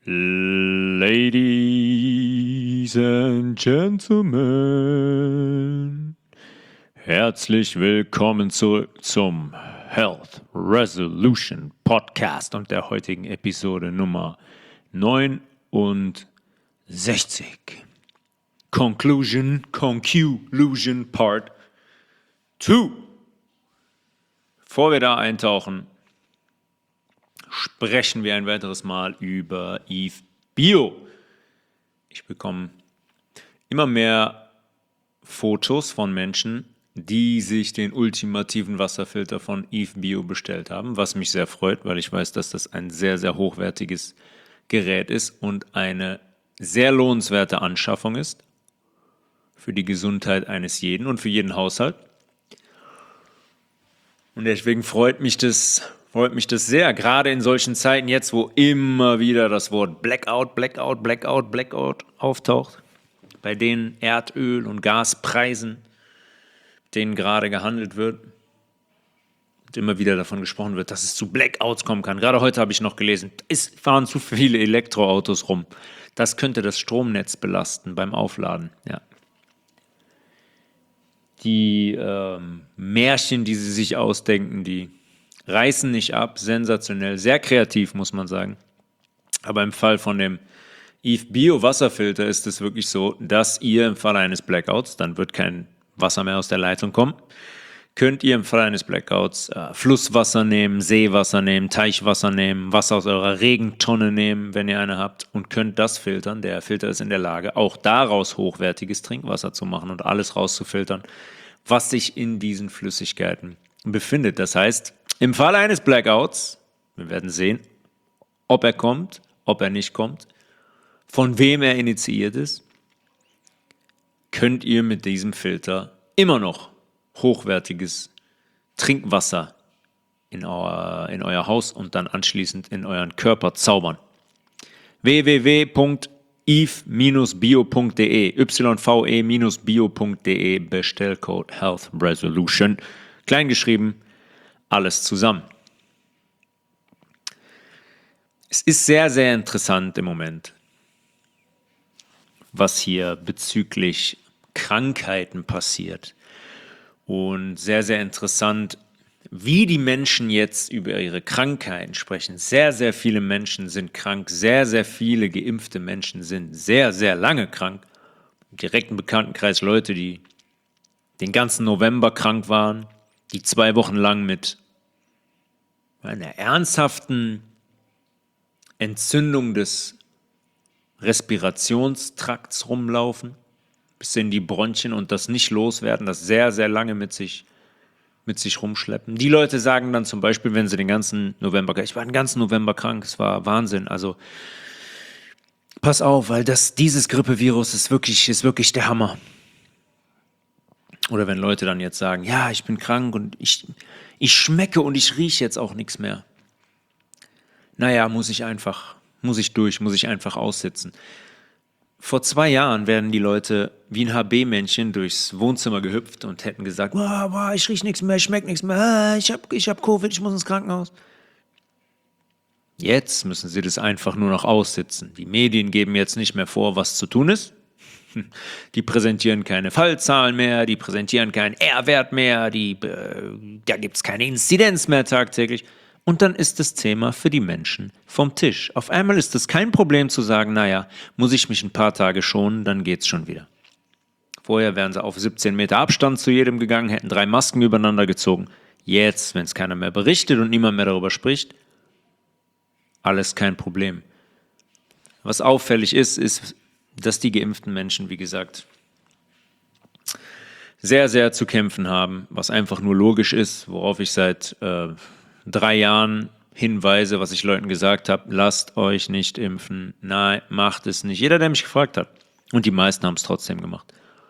Ladies and Gentlemen, herzlich willkommen zurück zum Health Resolution Podcast und der heutigen Episode Nummer 69. Conclusion Part 2. Bevor wir da eintauchen, sprechen wir ein weiteres Mal über Eve Bio. Ich bekomme immer mehr Fotos von Menschen, die sich den ultimativen Wasserfilter von Eve Bio bestellt haben, was mich sehr freut, weil ich weiß, dass das ein sehr, sehr hochwertiges Gerät ist und eine sehr lohnenswerte Anschaffung ist für die Gesundheit eines jeden und für jeden Haushalt. Und deswegen freut mich das sehr, gerade in solchen Zeiten jetzt, wo immer wieder das Wort Blackout auftaucht, bei den Erdöl- und Gaspreisen, mit denen gerade gehandelt wird und immer wieder davon gesprochen wird, dass es zu Blackouts kommen kann. Gerade heute habe ich noch gelesen, es fahren zu viele Elektroautos rum. Das könnte das Stromnetz belasten beim Aufladen, ja. Die Märchen, die sie sich ausdenken, die reißen nicht ab, sensationell, sehr kreativ, muss man sagen. Aber im Fall von dem Eve Bio Wasserfilter ist es wirklich so, dass ihr im Fall eines Blackouts, dann wird kein Wasser mehr aus der Leitung kommen, könnt ihr im Fall eines Blackouts Flusswasser nehmen, Seewasser nehmen, Teichwasser nehmen, Wasser aus eurer Regentonne nehmen, wenn ihr eine habt, und könnt das filtern. Der Filter ist in der Lage, auch daraus hochwertiges Trinkwasser zu machen und alles rauszufiltern, was sich in diesen Flüssigkeiten befindet. Das heißt, im Fall eines Blackouts, wir werden sehen, ob er kommt, ob er nicht kommt, von wem er initiiert ist, könnt ihr mit diesem Filter immer noch hochwertiges Trinkwasser in euer Haus und dann anschließend in euren Körper zaubern. www.eve-bio.de yve-bio.de Bestellcode Health Resolution, kleingeschrieben, alles zusammen. Es ist sehr, sehr interessant im Moment, was hier bezüglich Krankheiten passiert. Und sehr, sehr interessant, wie die Menschen jetzt über ihre Krankheiten sprechen. Sehr, sehr viele Menschen sind krank, sehr, sehr viele geimpfte Menschen sind sehr, sehr lange krank. Im direkten Bekanntenkreis Leute, die den ganzen November krank waren, die 2 Wochen lang mit einer ernsthaften Entzündung des Respirationstrakts rumlaufen, bis in die Bronchien und das nicht loswerden, das sehr, sehr lange mit sich rumschleppen. Die Leute sagen dann zum Beispiel, wenn sie ich war den ganzen November krank, es war Wahnsinn, also pass auf, weil dieses Grippevirus ist wirklich der Hammer. Oder wenn Leute dann jetzt sagen, ja, ich bin krank und ich schmecke und ich rieche jetzt auch nichts mehr. Naja, muss ich einfach aussitzen. Vor 2 Jahren wären die Leute wie ein HB-Männchen durchs Wohnzimmer gehüpft und hätten gesagt, ich rieche nichts mehr, ich schmecke nichts mehr, ich hab Covid, ich muss ins Krankenhaus. Jetzt müssen sie das einfach nur noch aussitzen. Die Medien geben jetzt nicht mehr vor, was zu tun ist. Die präsentieren keine Fallzahlen mehr, die präsentieren keinen R-Wert mehr, da gibt es keine Inzidenz mehr tagtäglich. Und dann ist das Thema für die Menschen vom Tisch. Auf einmal ist es kein Problem zu sagen, naja, muss ich mich ein paar Tage schonen, dann geht's schon wieder. Vorher wären sie auf 17 Meter Abstand zu jedem gegangen, hätten 3 Masken übereinander gezogen. Jetzt, wenn es keiner mehr berichtet und niemand mehr darüber spricht, alles kein Problem. Was auffällig ist, dass die geimpften Menschen, wie gesagt, sehr, sehr zu kämpfen haben, was einfach nur logisch ist, worauf ich seit 3 Jahren hinweise, was ich Leuten gesagt habe, lasst euch nicht impfen, nein, macht es nicht. Jeder, der mich gefragt hat. Und die meisten haben es trotzdem gemacht.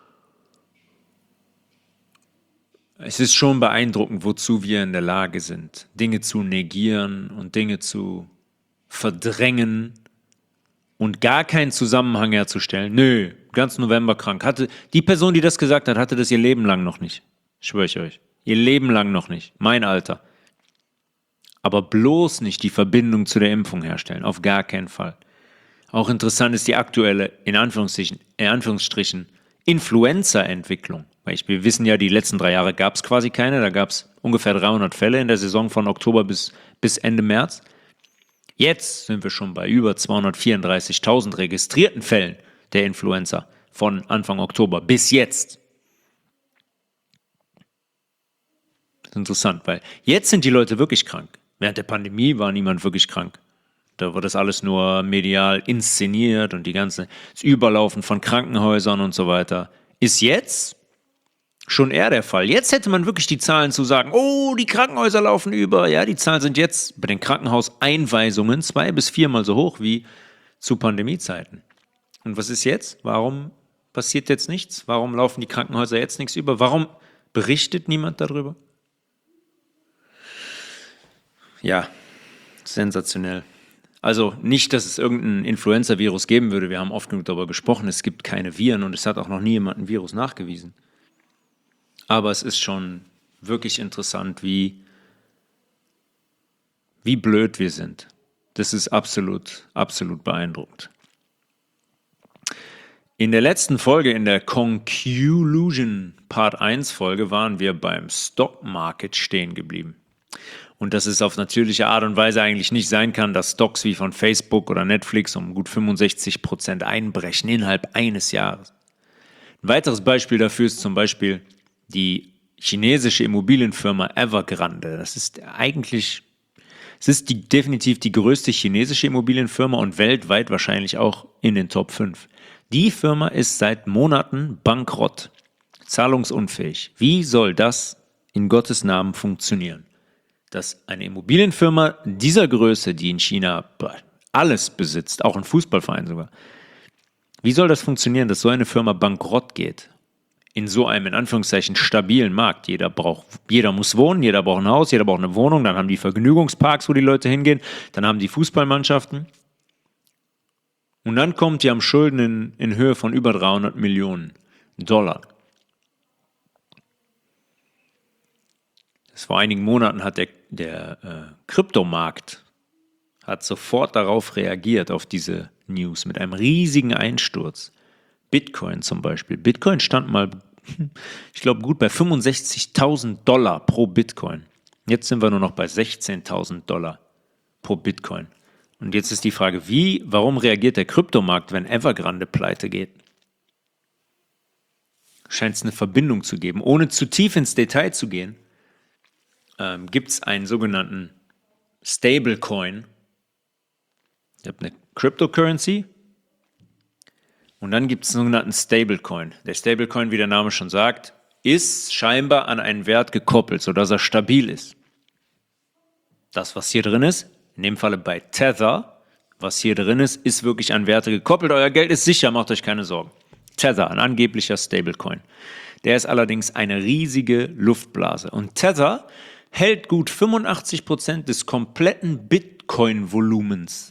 Es ist schon beeindruckend, wozu wir in der Lage sind, Dinge zu negieren und Dinge zu verdrängen und gar keinen Zusammenhang herzustellen. Nö, ganz November krank. Die Person, die das gesagt hat, hatte das ihr Leben lang noch nicht. Schwöre ich euch. Ihr Leben lang noch nicht. Mein Alter. Aber bloß nicht die Verbindung zu der Impfung herstellen. Auf gar keinen Fall. Auch interessant ist die aktuelle, in Anführungsstrichen, Influenza-Entwicklung. Weil wir wissen ja, die letzten 3 Jahre gab es quasi keine. Da gab es ungefähr 300 Fälle in der Saison von Oktober bis Ende März. Jetzt sind wir schon bei über 234.000 registrierten Fällen der Influenza von Anfang Oktober bis jetzt. Das ist interessant, weil jetzt sind die Leute wirklich krank. Während der Pandemie war niemand wirklich krank. Da wird das alles nur medial inszeniert und das Überlaufen von Krankenhäusern und so weiter ist jetzt schon eher der Fall. Jetzt hätte man wirklich die Zahlen zu sagen, oh, die Krankenhäuser laufen über. Ja, die Zahlen sind jetzt bei den Krankenhauseinweisungen 2- bis 4-mal so hoch wie zu Pandemiezeiten. Und was ist jetzt? Warum passiert jetzt nichts? Warum laufen die Krankenhäuser jetzt nichts über? Warum berichtet niemand darüber? Ja, sensationell. Also nicht, dass es irgendein Influenza-Virus geben würde. Wir haben oft genug darüber gesprochen. Es gibt keine Viren und es hat auch noch nie jemand ein Virus nachgewiesen. Aber es ist schon wirklich interessant, wie blöd wir sind. Das ist absolut, absolut beeindruckend. In der letzten Folge, in der Conclusion Part 1 Folge, waren wir beim Stock Market stehen geblieben. Und dass es auf natürliche Art und Weise eigentlich nicht sein kann, dass Stocks wie von Facebook oder Netflix um gut 65% einbrechen innerhalb eines Jahres. Ein weiteres Beispiel dafür ist zum Beispiel die chinesische Immobilienfirma Evergrande. Es ist definitiv die größte chinesische Immobilienfirma und weltweit wahrscheinlich auch in den Top 5. Die Firma ist seit Monaten bankrott, zahlungsunfähig. Wie soll das in Gottes Namen funktionieren? Dass eine Immobilienfirma dieser Größe, die in China alles besitzt, auch ein Fußballverein sogar, wie soll das funktionieren, dass so eine Firma bankrott geht? In so einem, in Anführungszeichen, stabilen Markt. Jeder muss wohnen, jeder braucht ein Haus, jeder braucht eine Wohnung, dann haben die Vergnügungsparks, wo die Leute hingehen, dann haben die Fußballmannschaften. Und dann kommt die am Schulden in Höhe von über 300 Millionen Dollar. Vor einigen Monaten hat der Kryptomarkt hat sofort darauf reagiert, auf diese News, mit einem riesigen Einsturz. Bitcoin zum Beispiel. Bitcoin stand mal, ich glaube, gut bei $65.000 pro Bitcoin. Jetzt sind wir nur noch bei $16.000 pro Bitcoin. Und jetzt ist die Frage, warum reagiert der Kryptomarkt, wenn Evergrande pleite geht? Scheint es eine Verbindung zu geben. Ohne zu tief ins Detail zu gehen, gibt es einen sogenannten Stablecoin. Ihr habt eine Cryptocurrency und dann gibt es einen sogenannten Stablecoin. Der Stablecoin, wie der Name schon sagt, ist scheinbar an einen Wert gekoppelt, sodass er stabil ist. Das, was hier drin ist, in dem Falle bei Tether, was hier drin ist wirklich an Werte gekoppelt. Euer Geld ist sicher, macht euch keine Sorgen. Tether, ein angeblicher Stablecoin. Der ist allerdings eine riesige Luftblase. Und Tether hält gut 85% des kompletten Bitcoin-Volumens,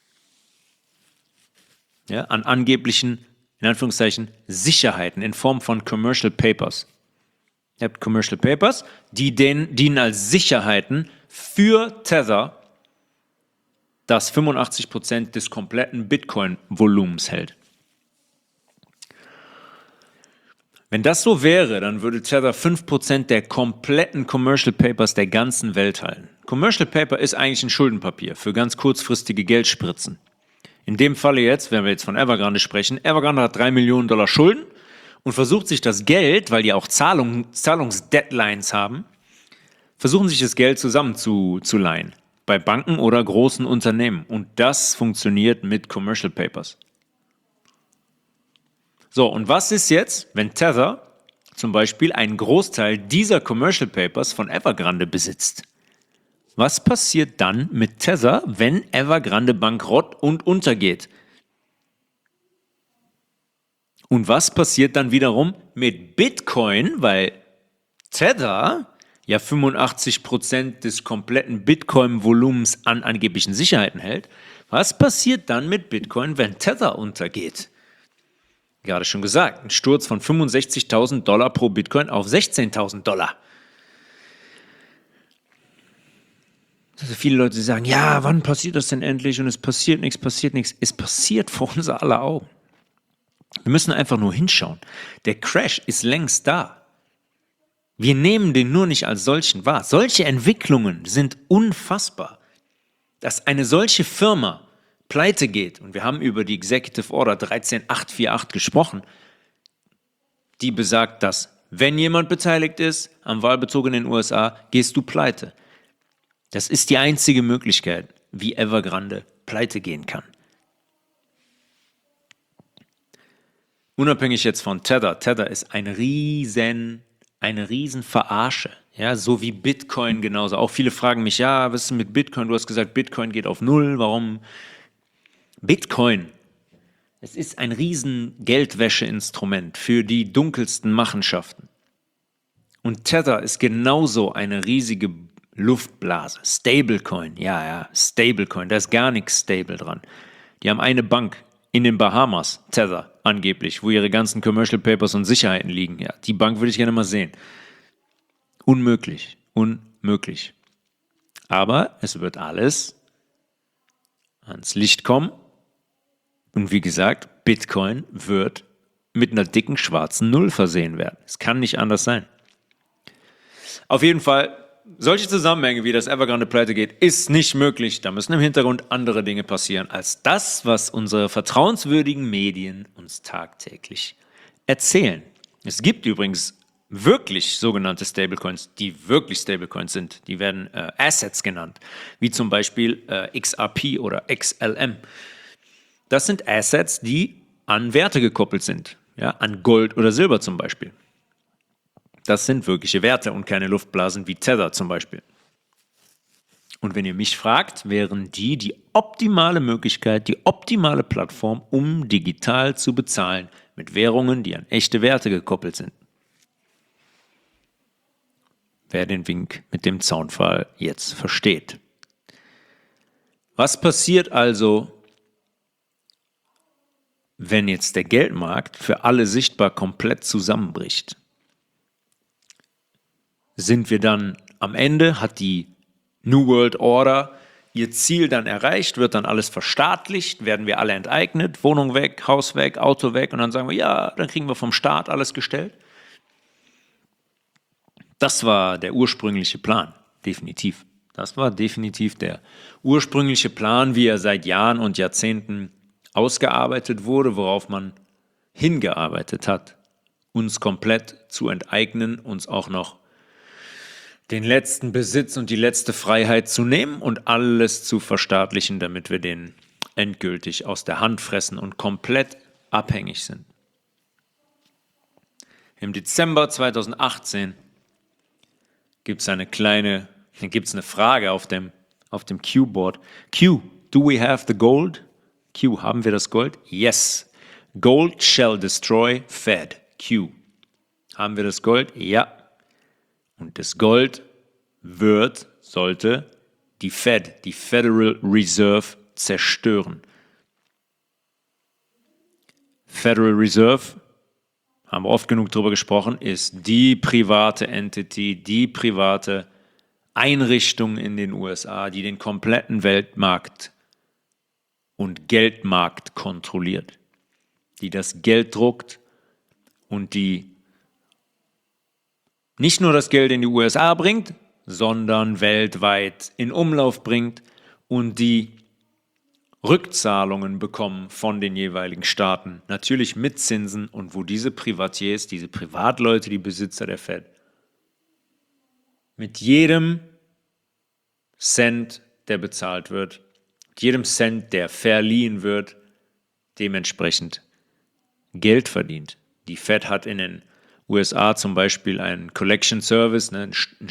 ja, an angeblichen, in Anführungszeichen, Sicherheiten in Form von Commercial Papers. Ihr habt Commercial Papers, die dienen als Sicherheiten für Tether, das 85% des kompletten Bitcoin-Volumens hält. Wenn das so wäre, dann würde Tether 5% der kompletten Commercial Papers der ganzen Welt halten. Commercial Paper ist eigentlich ein Schuldenpapier für ganz kurzfristige Geldspritzen. In dem Falle jetzt, wenn wir jetzt von Evergrande sprechen, Evergrande hat $3 Millionen Schulden und versucht sich das Geld, weil die auch Zahlungsdeadlines haben, versuchen sich das Geld zusammenzuleihen bei Banken oder großen Unternehmen. Und das funktioniert mit Commercial Papers. So, und was ist jetzt, wenn Tether zum Beispiel einen Großteil dieser Commercial Papers von Evergrande besitzt? Was passiert dann mit Tether, wenn Evergrande bankrott und untergeht? Und was passiert dann wiederum mit Bitcoin, weil Tether ja 85% des kompletten Bitcoin-Volumens an angeblichen Sicherheiten hält? Was passiert dann mit Bitcoin, wenn Tether untergeht? Gerade schon gesagt, ein Sturz von $65.000 pro Bitcoin auf $16.000. Das Also viele Leute sagen, ja, wann passiert das denn endlich? Und es passiert nichts, passiert nichts. Es passiert vor unser aller Augen. Wir müssen einfach nur hinschauen. Der Crash ist längst da. Wir nehmen den nur nicht als solchen wahr. Solche Entwicklungen sind unfassbar. Dass eine solche Firma pleite geht, und wir haben über die Executive Order 13848 gesprochen, die besagt, dass wenn jemand beteiligt ist am Wahlbetrug in den USA, gehst du pleite. Das ist die einzige Möglichkeit, wie Evergrande pleite gehen kann. Unabhängig jetzt von Tether. Tether ist eine riesen Verarsche. Ja, so wie Bitcoin genauso. Auch viele fragen mich, ja, was ist mit Bitcoin? Du hast gesagt, Bitcoin geht auf Null. Warum? Bitcoin, es ist ein riesen Geldwäscheinstrument für die dunkelsten Machenschaften. Und Tether ist genauso eine riesige Luftblase. Stablecoin, ja, Stablecoin, da ist gar nichts stable dran. Die haben eine Bank in den Bahamas, Tether angeblich, wo ihre ganzen Commercial Papers und Sicherheiten liegen. Ja, die Bank würde ich gerne mal sehen. Unmöglich. Aber es wird alles ans Licht kommen. Und wie gesagt, Bitcoin wird mit einer dicken schwarzen Null versehen werden. Es kann nicht anders sein. Auf jeden Fall, solche Zusammenhänge, wie das Evergrande pleite geht, ist nicht möglich. Da müssen im Hintergrund andere Dinge passieren, als das, was unsere vertrauenswürdigen Medien uns tagtäglich erzählen. Es gibt übrigens wirklich sogenannte Stablecoins, die wirklich Stablecoins sind. Die werden Assets genannt, wie zum Beispiel XRP oder XLM. Das sind Assets, die an Werte gekoppelt sind, ja, an Gold oder Silber zum Beispiel. Das sind wirkliche Werte und keine Luftblasen wie Tether zum Beispiel. Und wenn ihr mich fragt, wären die optimale Möglichkeit, die optimale Plattform, um digital zu bezahlen mit Währungen, die an echte Werte gekoppelt sind. Wer den Wink mit dem Zaunpfahl jetzt versteht. Was passiert also, wenn jetzt der Geldmarkt für alle sichtbar komplett zusammenbricht? Sind wir dann am Ende, hat die New World Order ihr Ziel dann erreicht, wird dann alles verstaatlicht, werden wir alle enteignet, Wohnung weg, Haus weg, Auto weg und dann sagen wir, ja, dann kriegen wir vom Staat alles gestellt? Das war der ursprüngliche Plan, definitiv. Das war definitiv der ursprüngliche Plan, wie er seit Jahren und Jahrzehnten ausgearbeitet wurde, worauf man hingearbeitet hat, uns komplett zu enteignen, uns auch noch den letzten Besitz und die letzte Freiheit zu nehmen und alles zu verstaatlichen, damit wir den endgültig aus der Hand fressen und komplett abhängig sind. Im Dezember 2018 gibt es eine Frage auf dem Q-Board. Q, do we have the gold? Q, haben wir das Gold? Yes. Gold shall destroy Fed. Q. Haben wir das Gold? Ja. Und das Gold sollte die Fed, die Federal Reserve, zerstören. Federal Reserve, haben wir oft genug darüber gesprochen, ist die private Entity, die private Einrichtung in den USA, die den kompletten Weltmarkt und Geldmarkt kontrolliert, die das Geld druckt und die nicht nur das Geld in die USA bringt, sondern weltweit in Umlauf bringt und die Rückzahlungen bekommen von den jeweiligen Staaten, natürlich mit Zinsen, und wo diese Privatiers, diese Privatleute, die Besitzer der Fed, mit jedem Cent, der bezahlt wird, mit jedem Cent, der verliehen wird, dementsprechend Geld verdient. Die Fed hat in den USA zum Beispiel einen Collection Service, eine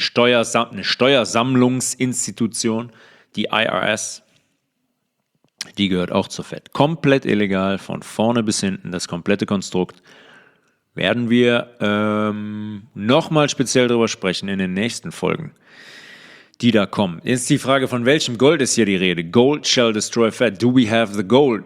Steuersammlungsinstitution, die IRS, die gehört auch zur Fed. Komplett illegal, von vorne bis hinten, das komplette Konstrukt. Werden wir nochmal speziell darüber sprechen in den nächsten Folgen, die da kommen. Jetzt die Frage, von welchem Gold ist hier die Rede? Gold shall destroy Fed. Do we have the gold?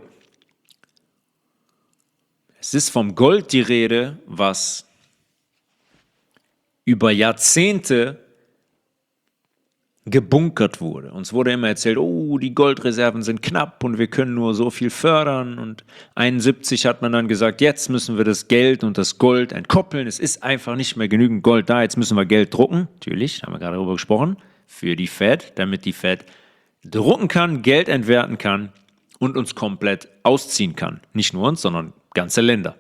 Es ist vom Gold die Rede, was über Jahrzehnte gebunkert wurde. Uns wurde immer erzählt, oh, die Goldreserven sind knapp und wir können nur so viel fördern. Und 1971 hat man dann gesagt, jetzt müssen wir das Geld und das Gold entkoppeln. Es ist einfach nicht mehr genügend Gold da, jetzt müssen wir Geld drucken. Natürlich, haben wir gerade darüber gesprochen, für die Fed, damit die Fed drucken kann, Geld entwerten kann und uns komplett ausziehen kann. Nicht nur uns, sondern ganze Länder.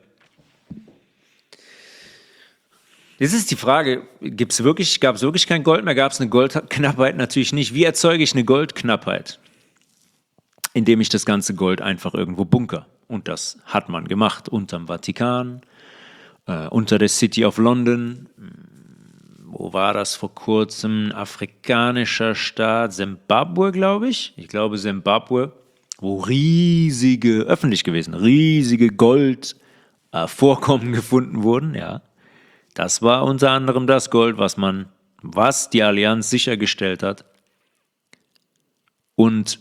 Jetzt ist die Frage, gab es wirklich kein Gold mehr? Gab es eine Goldknappheit? Natürlich nicht. Wie erzeuge ich eine Goldknappheit? Indem ich das ganze Gold einfach irgendwo bunker. Und das hat man gemacht. Unterm Vatikan, unter der City of London. Wo war das vor kurzem? Afrikanischer Staat, Simbabwe, glaube ich. Ich glaube Simbabwe, wo riesige Goldvorkommen gefunden wurden, ja. Das war unter anderem das Gold, was die Allianz sichergestellt hat und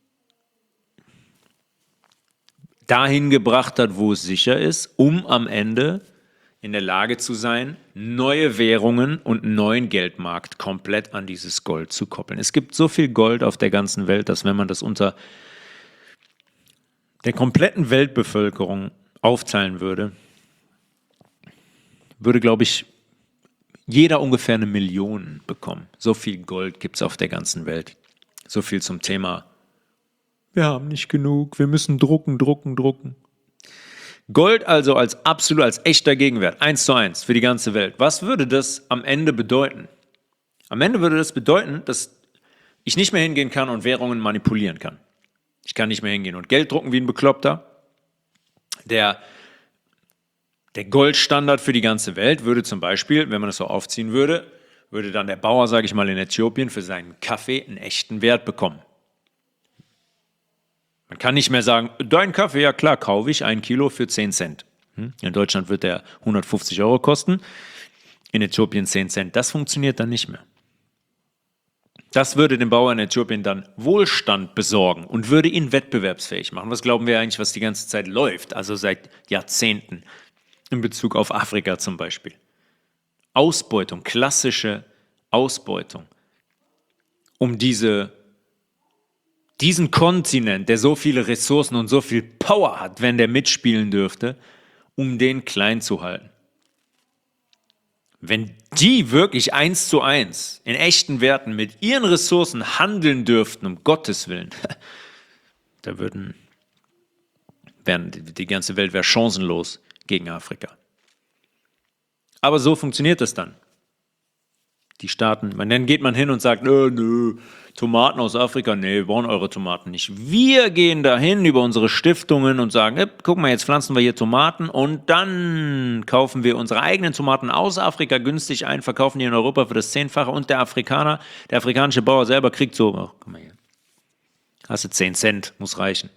dahin gebracht hat, wo es sicher ist, um am Ende in der Lage zu sein, neue Währungen und neuen Geldmarkt komplett an dieses Gold zu koppeln. Es gibt so viel Gold auf der ganzen Welt, dass wenn man das unter der kompletten Weltbevölkerung aufteilen würde, glaube ich, jeder ungefähr 1 Million bekommen. So viel Gold gibt es auf der ganzen Welt. So viel zum Thema, wir haben nicht genug, wir müssen drucken. Gold also als echter Gegenwert, 1:1 für die ganze Welt. Was würde das am Ende bedeuten? Am Ende würde das bedeuten, dass ich nicht mehr hingehen kann und Währungen manipulieren kann. Ich kann nicht mehr hingehen und Geld drucken wie ein Bekloppter. Der Goldstandard für die ganze Welt würde zum Beispiel, wenn man das so aufziehen würde, würde dann der Bauer, sage ich mal, in Äthiopien für seinen Kaffee einen echten Wert bekommen. Man kann nicht mehr sagen, dein Kaffee, ja klar, kaufe ich 1 Kilo für 10 Cent. In Deutschland wird der 150 Euro kosten, in Äthiopien 10 Cent. Das funktioniert dann nicht mehr. Das würde dem Bauer in Äthiopien dann Wohlstand besorgen und würde ihn wettbewerbsfähig machen. Was glauben wir eigentlich, was die ganze Zeit läuft, also seit Jahrzehnten? In Bezug auf Afrika zum Beispiel. Ausbeutung, klassische Ausbeutung. Um diesen Kontinent, der so viele Ressourcen und so viel Power hat, wenn der mitspielen dürfte, um den klein zu halten. Wenn die wirklich 1:1 in echten Werten mit ihren Ressourcen handeln dürften, um Gottes Willen, da die ganze Welt wäre chancenlos gegen Afrika. Aber so funktioniert das dann. Die Staaten, dann geht man hin und sagt, nö, Tomaten aus Afrika, nee, wir brauchen eure Tomaten nicht. Wir gehen dahin über unsere Stiftungen und sagen, guck mal, jetzt pflanzen wir hier Tomaten und dann kaufen wir unsere eigenen Tomaten aus Afrika günstig ein, verkaufen die in Europa für das 10-fache und der afrikanische Bauer selber kriegt so, guck mal hier, hast du 10 Cent, muss reichen.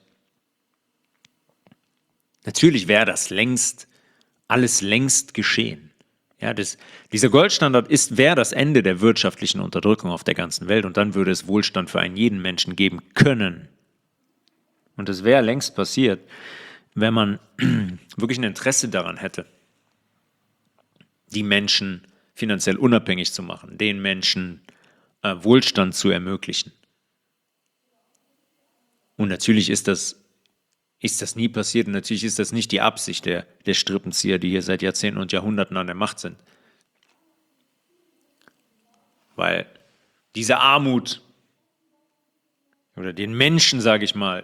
Natürlich wäre das alles längst geschehen. Ja, dieser Goldstandard wäre das Ende der wirtschaftlichen Unterdrückung auf der ganzen Welt und dann würde es Wohlstand für jeden Menschen geben können. Und es wäre längst passiert, wenn man wirklich ein Interesse daran hätte, die Menschen finanziell unabhängig zu machen, den Menschen Wohlstand zu ermöglichen. Und natürlich ist das nie passiert und natürlich ist das nicht die Absicht der Strippenzieher, die hier seit Jahrzehnten und Jahrhunderten an der Macht sind. Weil diese Armut oder den Menschen, sage ich mal,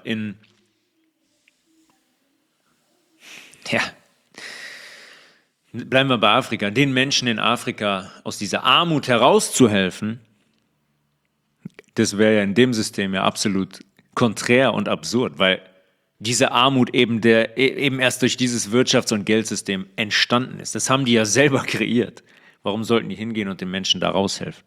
bleiben wir bei Afrika, den Menschen in Afrika aus dieser Armut herauszuhelfen, das wäre ja in dem System ja absolut konträr und absurd, weil diese Armut eben erst durch dieses Wirtschafts- und Geldsystem entstanden ist. Das haben die ja selber kreiert. Warum sollten die hingehen und den Menschen da raushelfen?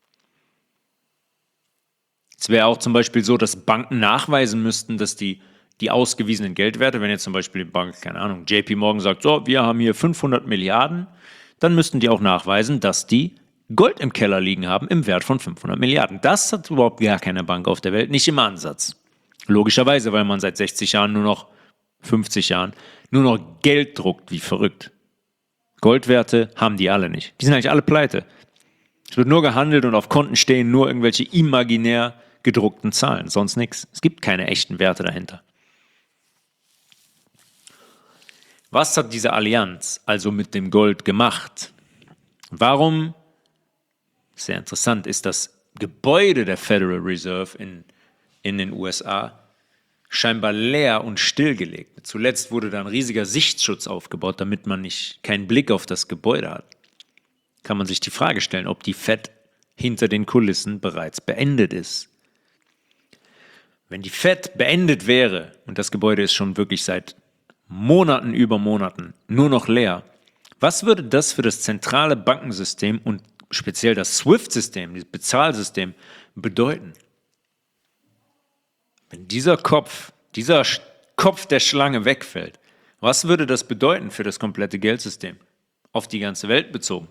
Es wäre auch zum Beispiel so, dass Banken nachweisen müssten, dass die ausgewiesenen Geldwerte, wenn jetzt zum Beispiel die Bank, keine Ahnung, JP Morgan sagt, so, wir haben hier 500 Milliarden, dann müssten die auch nachweisen, dass die Gold im Keller liegen haben im Wert von 500 Milliarden. Das hat überhaupt gar keine Bank auf der Welt, nicht im Ansatz. Logischerweise, weil man seit 50 Jahren nur noch Geld druckt wie verrückt. Goldwerte haben die alle nicht. Die sind eigentlich alle pleite. Es wird nur gehandelt und auf Konten stehen nur irgendwelche imaginär gedruckten Zahlen, sonst nichts. Es gibt keine echten Werte dahinter. Was hat diese Allianz also mit dem Gold gemacht? Warum, sehr interessant, ist das Gebäude der Federal Reserve in den USA scheinbar leer und stillgelegt. Zuletzt wurde da ein riesiger Sichtschutz aufgebaut, damit man keinen Blick auf das Gebäude hat. Kann man sich die Frage stellen, ob die Fed hinter den Kulissen bereits beendet ist. Wenn die Fed beendet wäre und das Gebäude ist schon wirklich seit Monaten über Monaten nur noch leer, was würde das für das zentrale Bankensystem und speziell das SWIFT-System, das Bezahlsystem, bedeuten? Wenn dieser Kopf der Schlange wegfällt, was würde das bedeuten für das komplette Geldsystem, auf die ganze Welt bezogen?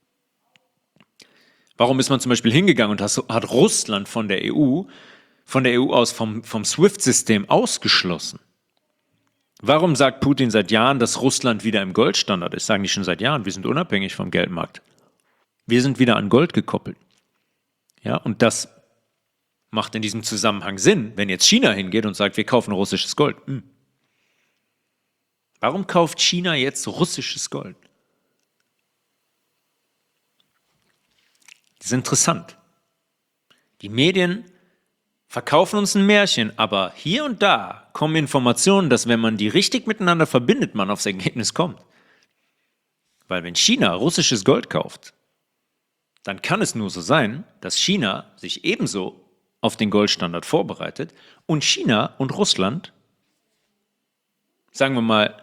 Warum ist man zum Beispiel hingegangen und hat Russland von der EU aus vom SWIFT-System ausgeschlossen? Warum sagt Putin seit Jahren, dass Russland wieder im Goldstandard ist? Sagen die schon seit Jahren, wir sind unabhängig vom Geldmarkt. Wir sind wieder an Gold gekoppelt. Ja, und das macht in diesem Zusammenhang Sinn, wenn jetzt China hingeht und sagt, wir kaufen russisches Gold. Warum kauft China jetzt russisches Gold? Das ist interessant. Die Medien verkaufen uns ein Märchen, aber hier und da kommen Informationen, dass wenn man die richtig miteinander verbindet, man aufs Ergebnis kommt. Weil wenn China russisches Gold kauft, dann kann es nur so sein, dass China sich ebenso auf den Goldstandard vorbereitet und China und Russland, sagen wir mal,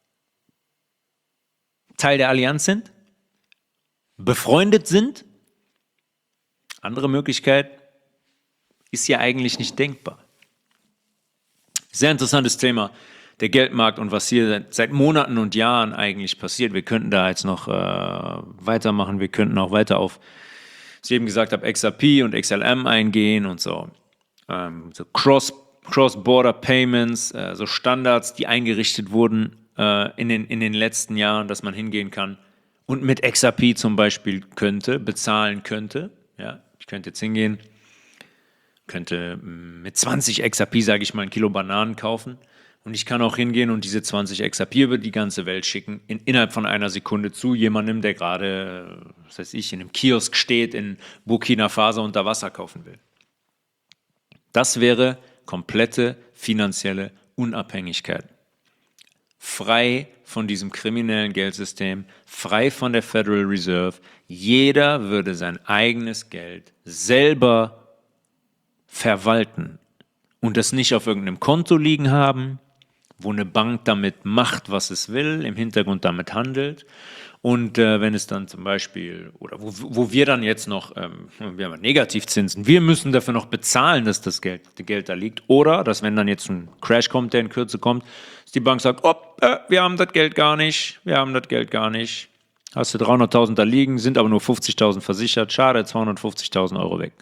Teil der Allianz sind, befreundet sind. Andere Möglichkeit ist ja eigentlich nicht denkbar. Sehr interessantes Thema, der Geldmarkt und was hier seit Monaten und Jahren eigentlich passiert. Wir könnten da jetzt noch weitermachen, wir könnten auch weiter auf, was ich eben gesagt habe, XRP und XLM eingehen und so. So Cross-Border Payments, so Standards, die eingerichtet wurden in den letzten Jahren, dass man hingehen kann und mit XRP zum Beispiel bezahlen könnte. Ja, ich könnte jetzt hingehen, könnte mit 20 XRP, sage ich mal, ein Kilo Bananen kaufen. Und ich kann auch hingehen und diese 20 XRP über die ganze Welt schicken, innerhalb von einer Sekunde zu jemandem, der gerade, was weiß ich, in einem Kiosk steht in Burkina Faso und da Wasser kaufen will. Das wäre komplette finanzielle Unabhängigkeit. Frei von diesem kriminellen Geldsystem, frei von der Federal Reserve. Jeder würde sein eigenes Geld selber verwalten und das nicht auf irgendeinem Konto liegen haben, wo eine Bank damit macht, was es will, im Hintergrund damit handelt. Und wenn es dann zum Beispiel, oder wo wir dann jetzt noch, wir haben Negativzinsen, wir müssen dafür noch bezahlen, dass das Geld da liegt. Oder, dass wenn dann jetzt ein Crash kommt, der in Kürze kommt, dass die Bank sagt, wir haben das Geld gar nicht, Hast du 300.000 da liegen, sind aber nur 50.000 versichert, schade, 250.000 Euro weg.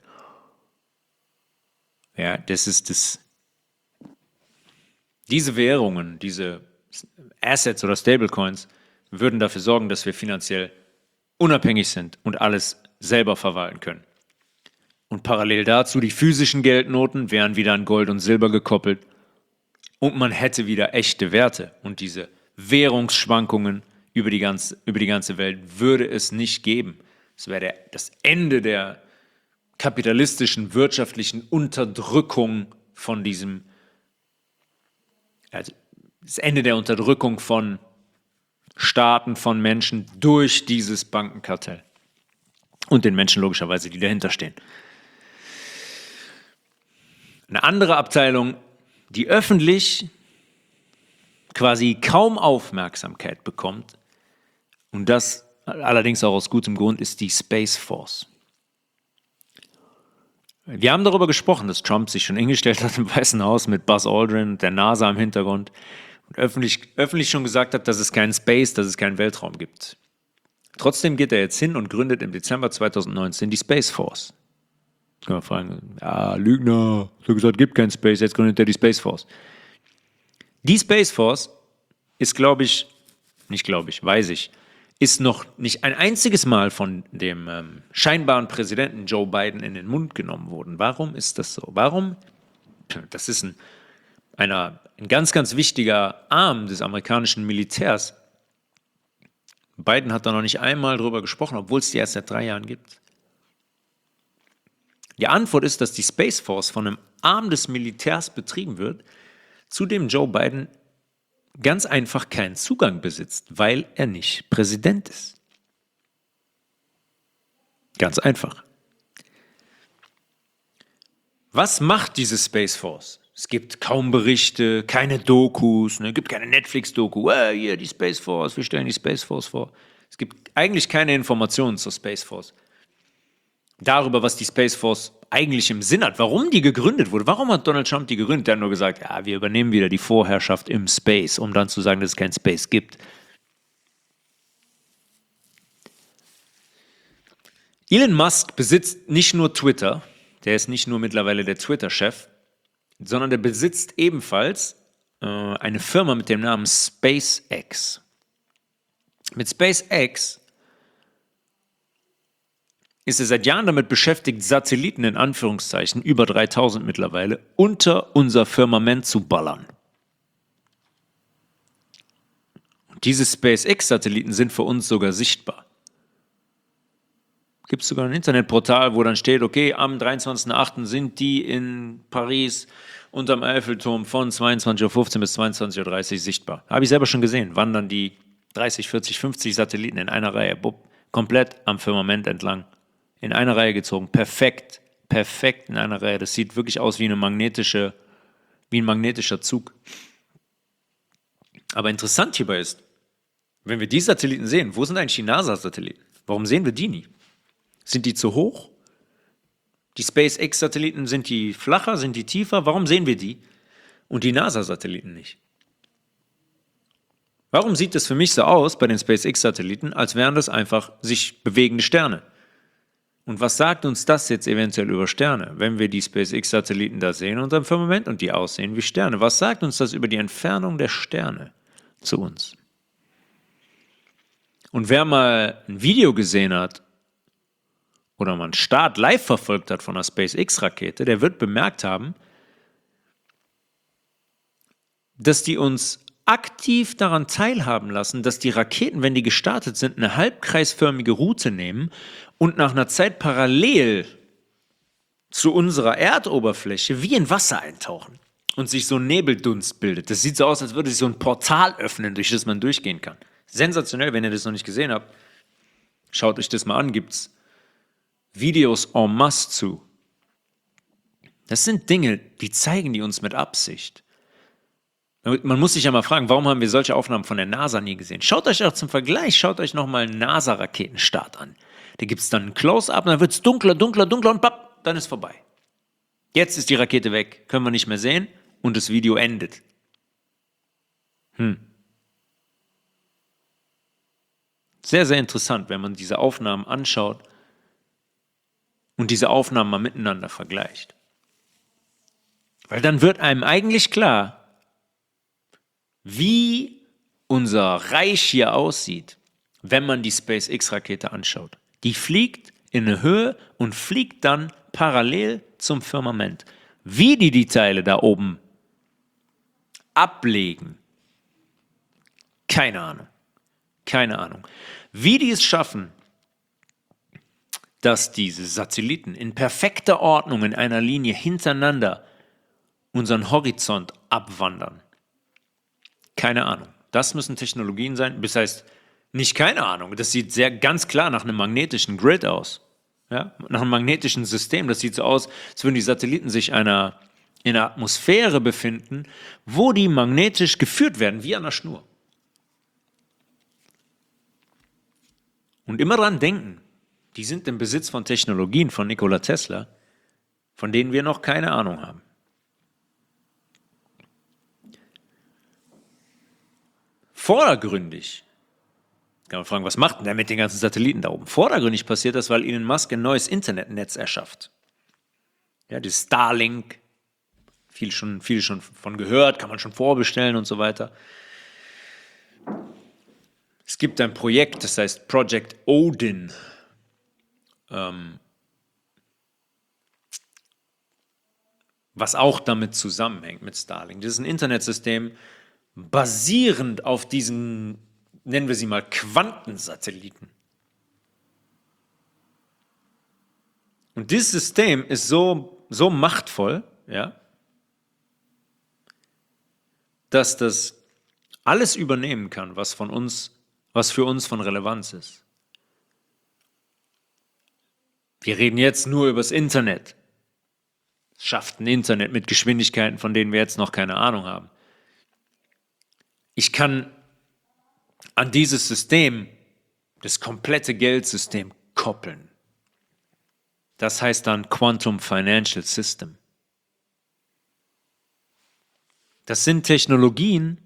Ja, das ist das. Diese Währungen, diese Assets oder Stablecoins würden dafür sorgen, dass wir finanziell unabhängig sind und alles selber verwalten können. Und parallel dazu, die physischen Geldnoten wären wieder an Gold und Silber gekoppelt und man hätte wieder echte Werte. Und diese Währungsschwankungen über die ganze Welt würde es nicht geben. Es wäre das Ende der kapitalistischen, wirtschaftlichen Unterdrückung von also das Ende der Unterdrückung von Staaten, von Menschen durch dieses Bankenkartell und den Menschen logischerweise, die dahinter stehen. Eine andere Abteilung, die öffentlich quasi kaum Aufmerksamkeit bekommt, und das allerdings auch aus gutem Grund, ist die Space Force. Wir haben darüber gesprochen, dass Trump sich schon hingestellt hat im Weißen Haus mit Buzz Aldrin und der NASA im Hintergrund und öffentlich schon gesagt hat, dass es keinen Space, dass es keinen Weltraum gibt. Trotzdem geht er jetzt hin und gründet im Dezember 2019 die Space Force. Jetzt kann man fragen, ja, Lügner, so gesagt, gibt keinen Space, jetzt gründet er die Space Force. Die Space Force ist, weiß ich, ist noch nicht ein einziges Mal von dem scheinbaren Präsidenten Joe Biden in den Mund genommen worden. Warum ist das so? Warum? Das ist ein ganz, ganz wichtiger Arm des amerikanischen Militärs. Biden hat da noch nicht einmal drüber gesprochen, obwohl es die erst seit 3 Jahren gibt. Die Antwort ist, dass die Space Force von einem Arm des Militärs betrieben wird, zu dem Joe Biden ganz einfach keinen Zugang besitzt, weil er nicht Präsident ist. Ganz einfach. Was macht diese Space Force? Es gibt kaum Berichte, keine Dokus, es gibt keine Netflix-Doku. Hier die Space Force, wir stellen die Space Force vor. Es gibt eigentlich keine Informationen zur Space Force. Darüber, was die Space Force eigentlich im Sinn hat, warum die gegründet wurde. Warum hat Donald Trump die gegründet? Der hat nur gesagt, ja, wir übernehmen wieder die Vorherrschaft im Space, um dann zu sagen, dass es kein Space gibt. Elon Musk besitzt nicht nur Twitter, der ist nicht nur mittlerweile der Twitter-Chef, sondern der besitzt ebenfalls eine Firma mit dem Namen SpaceX. Mit SpaceX ist er seit Jahren damit beschäftigt, Satelliten in Anführungszeichen, über 3000 mittlerweile, unter unser Firmament zu ballern. Und diese SpaceX-Satelliten sind für uns sogar sichtbar. Gibt es sogar ein Internetportal, wo dann steht, okay, am 23.08. sind die in Paris unterm Eiffelturm von 22.15 Uhr bis 22.30 Uhr sichtbar. Habe ich selber schon gesehen, wandern die 30, 40, 50 Satelliten in einer Reihe, komplett am Firmament entlang. In einer Reihe gezogen, perfekt in einer Reihe. Das sieht wirklich aus wie ein magnetischer Zug. Aber interessant hierbei ist, wenn wir die Satelliten sehen, wo sind eigentlich die NASA-Satelliten? Warum sehen wir die nie? Sind die zu hoch? Die SpaceX-Satelliten, sind die flacher, sind die tiefer? Warum sehen wir die und die NASA-Satelliten nicht? Warum sieht es für mich so aus bei den SpaceX-Satelliten, als wären das einfach sich bewegende Sterne? Und was sagt uns das jetzt eventuell über Sterne, wenn wir die SpaceX-Satelliten da sehen unterm Firmament und die aussehen wie Sterne? Was sagt uns das über die Entfernung der Sterne zu uns? Und wer mal ein Video gesehen hat oder mal einen Start live verfolgt hat von einer SpaceX-Rakete, der wird bemerkt haben, dass die uns aktiv daran teilhaben lassen, dass die Raketen, wenn die gestartet sind, eine halbkreisförmige Route nehmen und nach einer Zeit parallel zu unserer Erdoberfläche wie in Wasser eintauchen und sich so ein Nebeldunst bildet. Das sieht so aus, als würde sich so ein Portal öffnen, durch das man durchgehen kann. Sensationell, wenn ihr das noch nicht gesehen habt. Schaut euch das mal an, gibt's Videos en masse zu. Das sind Dinge, die zeigen die uns mit Absicht. Man muss sich ja mal fragen, warum haben wir solche Aufnahmen von der NASA nie gesehen? Schaut euch auch zum Vergleich, schaut euch nochmal einen NASA-Raketenstart an. Da gibt es dann ein Close-Up, dann wird es dunkler und papp, dann ist vorbei. Jetzt ist die Rakete weg, können wir nicht mehr sehen und das Video endet. Sehr, sehr interessant, wenn man diese Aufnahmen anschaut und diese Aufnahmen mal miteinander vergleicht. Weil dann wird einem eigentlich klar, wie unser Reich hier aussieht, wenn man die SpaceX-Rakete anschaut. Die fliegt in eine Höhe und fliegt dann parallel zum Firmament. Wie die Teile da oben ablegen, keine Ahnung. Wie die es schaffen, dass diese Satelliten in perfekter Ordnung in einer Linie hintereinander unseren Horizont abwandern. Keine Ahnung. Das müssen Technologien sein. Das heißt, nicht keine Ahnung. Das sieht sehr ganz klar nach einem magnetischen Grid aus. Ja? Nach einem magnetischen System. Das sieht so aus, als würden die Satelliten sich in einer Atmosphäre befinden, wo die magnetisch geführt werden, wie an einer Schnur. Und immer dran denken, die sind im Besitz von Technologien von Nikola Tesla, von denen wir noch keine Ahnung haben. Vordergründig, kann man fragen, was macht denn der mit den ganzen Satelliten da oben? Vordergründig passiert das, weil Elon Musk ein neues Internetnetz erschafft. Ja, das Starlink, viel schon von gehört, kann man schon vorbestellen und so weiter. Es gibt ein Projekt, das heißt Project Odin. Was auch damit zusammenhängt mit Starlink. Das ist ein Internetsystem basierend auf diesen, nennen wir sie mal, Quantensatelliten. Und dieses System ist so machtvoll, ja, dass das alles übernehmen kann, was für uns von Relevanz ist. Wir reden jetzt nur über das Internet. Es schafft ein Internet mit Geschwindigkeiten, von denen wir jetzt noch keine Ahnung haben. Ich kann an dieses System das komplette Geldsystem koppeln. Das heißt dann Quantum Financial System. Das sind Technologien,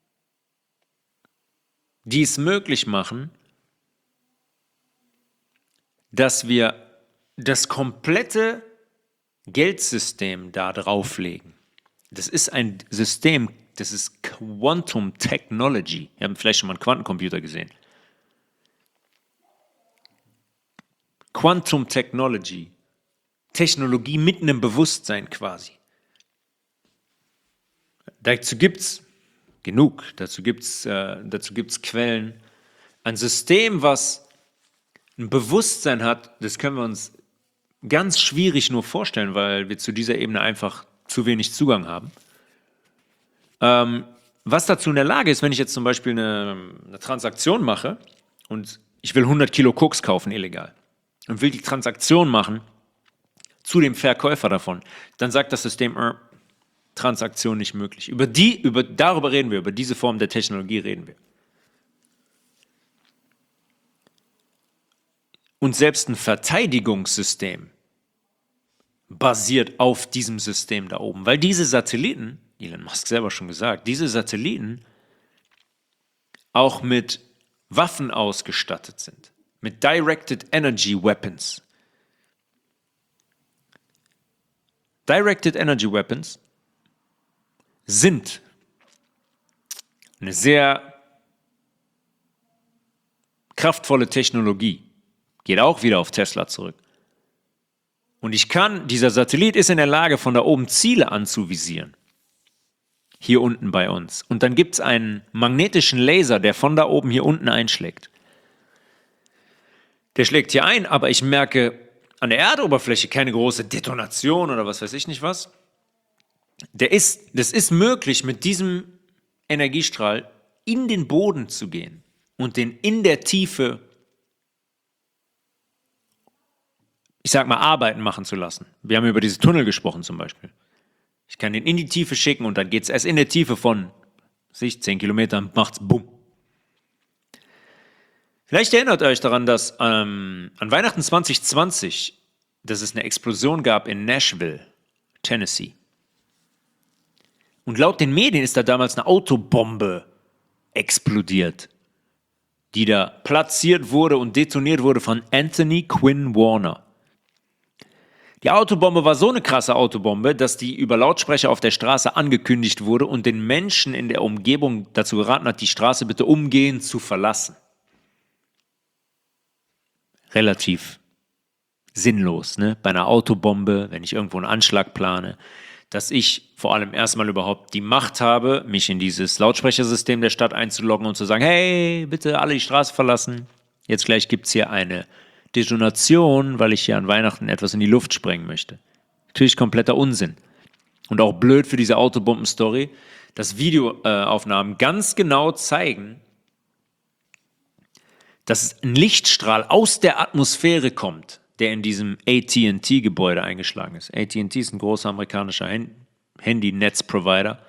die es möglich machen, dass wir das komplette Geldsystem da drauflegen. Das ist ein System, das ist Quantum Technology. Ihr habt vielleicht schon mal einen Quantencomputer gesehen. Quantum Technology. Technologie mit einem Bewusstsein quasi. Dazu gibt es genug. Dazu gibt's Quellen. Ein System, was ein Bewusstsein hat, das können wir uns ganz schwierig nur vorstellen, weil wir zu dieser Ebene einfach zu wenig Zugang haben. Was dazu in der Lage ist, wenn ich jetzt zum Beispiel eine Transaktion mache und ich will 100 Kilo Koks kaufen, illegal, und will die Transaktion machen zu dem Verkäufer davon, dann sagt das System, Transaktion nicht möglich. Darüber reden wir, über diese Form der Technologie reden wir. Und selbst ein Verteidigungssystem basiert auf diesem System da oben, weil diese Satelliten, Elon Musk selber schon gesagt, diese Satelliten auch mit Waffen ausgestattet sind, mit Directed Energy Weapons. Directed Energy Weapons sind eine sehr kraftvolle Technologie. Geht auch wieder auf Tesla zurück. Und dieser Satellit ist in der Lage, von da oben Ziele anzuvisieren. Hier unten bei uns. Und dann gibt es einen magnetischen Laser, der von da oben hier unten einschlägt. Der schlägt hier ein, aber ich merke an der Erdoberfläche keine große Detonation oder was weiß ich nicht was. Das ist möglich, mit diesem Energiestrahl in den Boden zu gehen und den in der Tiefe, ich sag mal, Arbeiten machen zu lassen. Wir haben über diese Tunnel gesprochen zum Beispiel. Ich kann den in die Tiefe schicken und dann geht es erst in der Tiefe von 10 Kilometern, macht's bumm. Vielleicht erinnert euch daran, dass an Weihnachten 2020, dass es eine Explosion gab in Nashville, Tennessee. Und laut den Medien ist da damals eine Autobombe explodiert, die da platziert wurde und detoniert wurde von Anthony Quinn Warner. Die Autobombe war so eine krasse Autobombe, dass die über Lautsprecher auf der Straße angekündigt wurde und den Menschen in der Umgebung dazu geraten hat, die Straße bitte umgehend zu verlassen. Relativ sinnlos, ne? Bei einer Autobombe, wenn ich irgendwo einen Anschlag plane, dass ich vor allem erstmal überhaupt die Macht habe, mich in dieses Lautsprechersystem der Stadt einzuloggen und zu sagen, hey, bitte alle die Straße verlassen. Jetzt gleich gibt es hier eine Detonation, weil ich hier an Weihnachten etwas in die Luft sprengen möchte. Natürlich kompletter Unsinn. Und auch blöd für diese Autobomben-Story, dass Videoaufnahmen ganz genau zeigen, dass ein Lichtstrahl aus der Atmosphäre kommt, der in diesem AT&T-Gebäude eingeschlagen ist. AT&T ist ein großer amerikanischer Handy-Netz-Provider.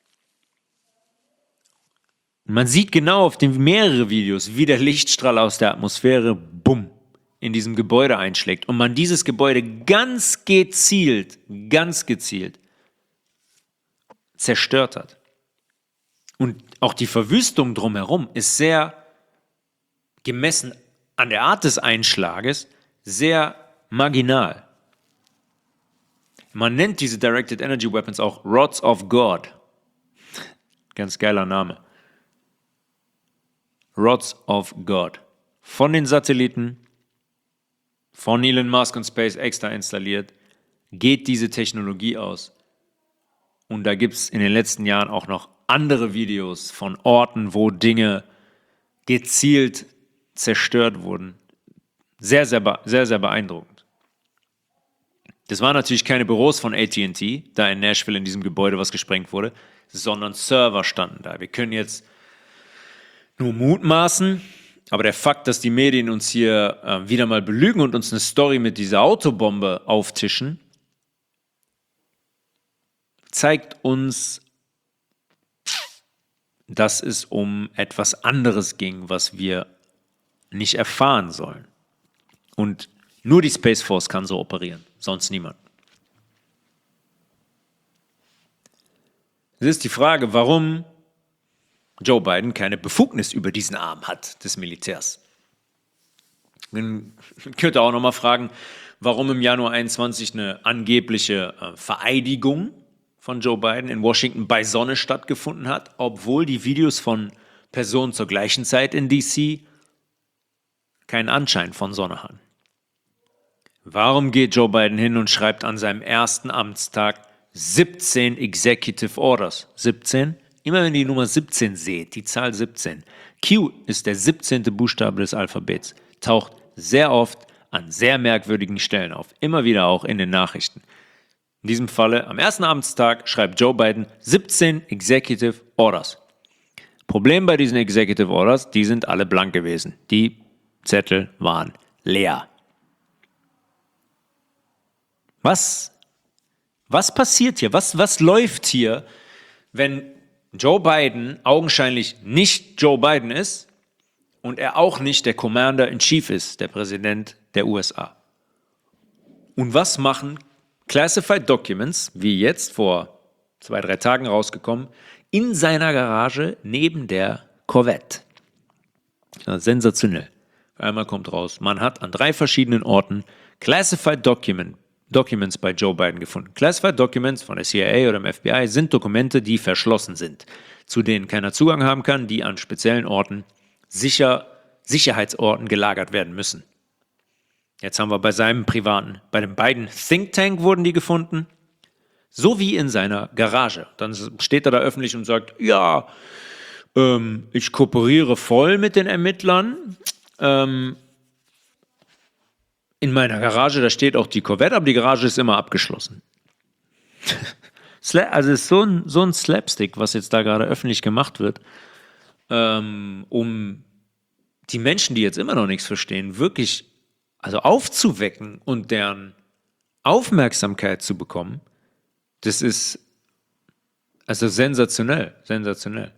Man sieht genau auf den mehrere Videos, wie der Lichtstrahl aus der Atmosphäre, bumm, in diesem Gebäude einschlägt und man dieses Gebäude ganz gezielt zerstört hat. Und auch die Verwüstung drumherum ist sehr, gemessen an der Art des Einschlages, sehr marginal. Man nennt diese Directed Energy Weapons auch Rods of God. Ganz geiler Name. Rods of God. Von den Satelliten, von Elon Musk und SpaceX da installiert, geht diese Technologie aus. Und da gibt es in den letzten Jahren auch noch andere Videos von Orten, wo Dinge gezielt zerstört wurden. Sehr, sehr, sehr, sehr beeindruckend. Das waren natürlich keine Büros von AT&T, da in Nashville in diesem Gebäude, was gesprengt wurde, sondern Server standen da. Wir können jetzt nur mutmaßen, aber der Fakt, dass die Medien uns hier wieder mal belügen und uns eine Story mit dieser Autobombe auftischen, zeigt uns, dass es um etwas anderes ging, was wir nicht erfahren sollen. Und nur die Space Force kann so operieren, sonst niemand. Es ist die Frage, warum Joe Biden keine Befugnis über diesen Arm hat des Militärs. Man könnte auch nochmal fragen, warum im Januar 21 eine angebliche Vereidigung von Joe Biden in Washington bei Sonne stattgefunden hat, obwohl die Videos von Personen zur gleichen Zeit in D.C. keinen Anschein von Sonne hatten. Warum geht Joe Biden hin und schreibt an seinem ersten Amtstag 17 Executive Orders? 17? Immer wenn ihr die Nummer 17 seht, die Zahl 17. Q ist der 17. Buchstabe des Alphabets, taucht sehr oft an sehr merkwürdigen Stellen auf, immer wieder auch in den Nachrichten. In diesem Falle, am ersten Amtstag, schreibt Joe Biden 17 Executive Orders. Problem bei diesen Executive Orders, die sind alle blank gewesen. Die Zettel waren leer. Was passiert hier? Was läuft hier, wenn Joe Biden augenscheinlich nicht Joe Biden ist und er auch nicht der Commander-in-Chief ist, der Präsident der USA? Und was machen Classified Documents, wie jetzt vor 2-3 Tagen rausgekommen, in seiner Garage neben der Corvette? Ja, sensationell. Einmal kommt raus, man hat an 3 verschiedenen Orten Classified Documents bei Joe Biden gefunden. Classified Documents von der CIA oder dem FBI sind Dokumente, die verschlossen sind, zu denen keiner Zugang haben kann, die an speziellen Orten, Sicherheitsorten gelagert werden müssen. Jetzt haben wir bei dem Biden Think Tank wurden die gefunden, so wie in seiner Garage. Dann steht er da öffentlich und sagt, ja, ich kooperiere voll mit den Ermittlern, in meiner Garage, da steht auch die Corvette, aber die Garage ist immer abgeschlossen. Also es ist so ein Slapstick, was jetzt da gerade öffentlich gemacht wird, um die Menschen, die jetzt immer noch nichts verstehen, wirklich aufzuwecken und deren Aufmerksamkeit zu bekommen. Das ist sensationell, sensationell.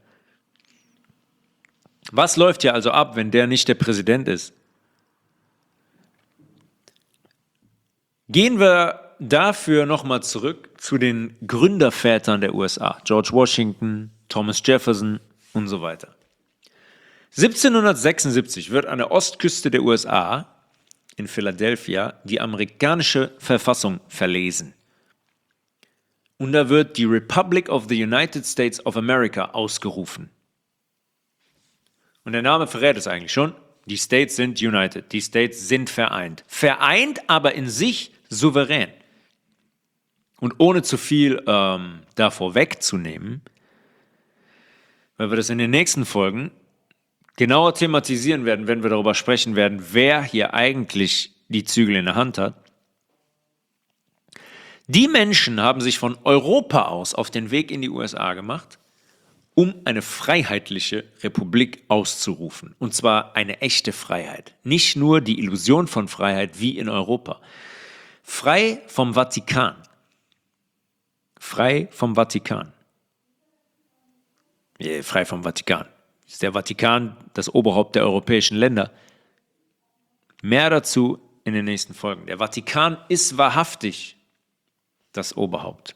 Was läuft hier also ab, wenn der nicht der Präsident ist? Gehen wir dafür nochmal zurück zu den Gründervätern der USA, George Washington, Thomas Jefferson und so weiter. 1776 wird an der Ostküste der USA in Philadelphia die amerikanische Verfassung verlesen. Und da wird die Republic of the United States of America ausgerufen. Und der Name verrät es eigentlich schon. Die States sind united, die States sind vereint. Vereint, aber in sich souverän. Und ohne zu viel davor wegzunehmen, weil wir das in den nächsten Folgen genauer thematisieren werden, wenn wir darüber sprechen werden, wer hier eigentlich die Zügel in der Hand hat. Die Menschen haben sich von Europa aus auf den Weg in die USA gemacht, um eine freiheitliche Republik auszurufen. Und zwar eine echte Freiheit. Nicht nur die Illusion von Freiheit wie in Europa. Frei vom Vatikan. Frei vom Vatikan. Frei vom Vatikan. Ist der Vatikan das Oberhaupt der europäischen Länder? Mehr dazu in den nächsten Folgen. Der Vatikan ist wahrhaftig das Oberhaupt.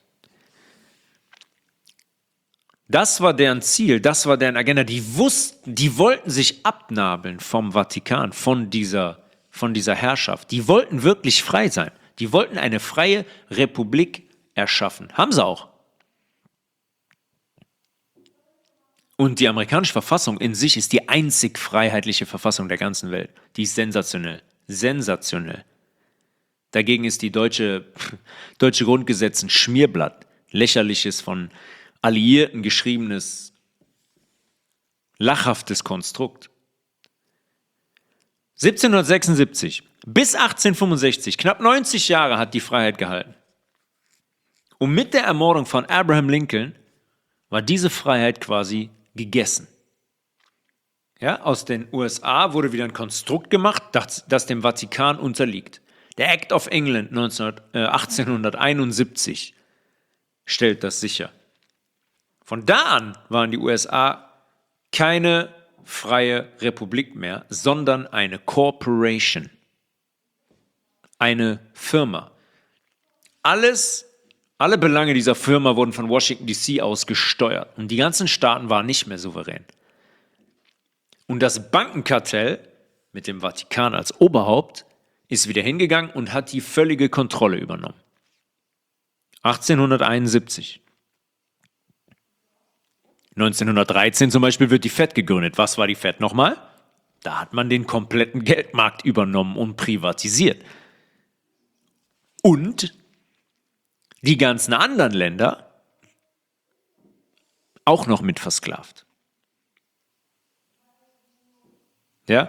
Das war deren Ziel, das war deren Agenda. Die wollten sich abnabeln vom Vatikan, von dieser Herrschaft. Die wollten wirklich frei sein. Die wollten eine freie Republik erschaffen. Haben sie auch. Und die amerikanische Verfassung in sich ist die einzig freiheitliche Verfassung der ganzen Welt. Die ist sensationell. Sensationell. Dagegen ist die deutsche Grundgesetz ein Schmierblatt. Lächerliches, von Alliierten geschriebenes, lachhaftes Konstrukt. 1776 bis 1865, knapp 90 Jahre hat die Freiheit gehalten. Und mit der Ermordung von Abraham Lincoln war diese Freiheit quasi gegessen. Ja, aus den USA wurde wieder ein Konstrukt gemacht, das dem Vatikan unterliegt. Der Act of England 1871 stellt das sicher. Von da an waren die USA keine freie Republik mehr, sondern eine Corporation, eine Firma. Alle Belange dieser Firma wurden von Washington DC aus gesteuert und die ganzen Staaten waren nicht mehr souverän. Und das Bankenkartell mit dem Vatikan als Oberhaupt ist wieder hingegangen und hat die völlige Kontrolle übernommen. 1871. 1913 zum Beispiel wird die Fed gegründet. Was war die Fed nochmal? Da hat man den kompletten Geldmarkt übernommen und privatisiert. Und die ganzen anderen Länder auch noch mit versklavt. Ja?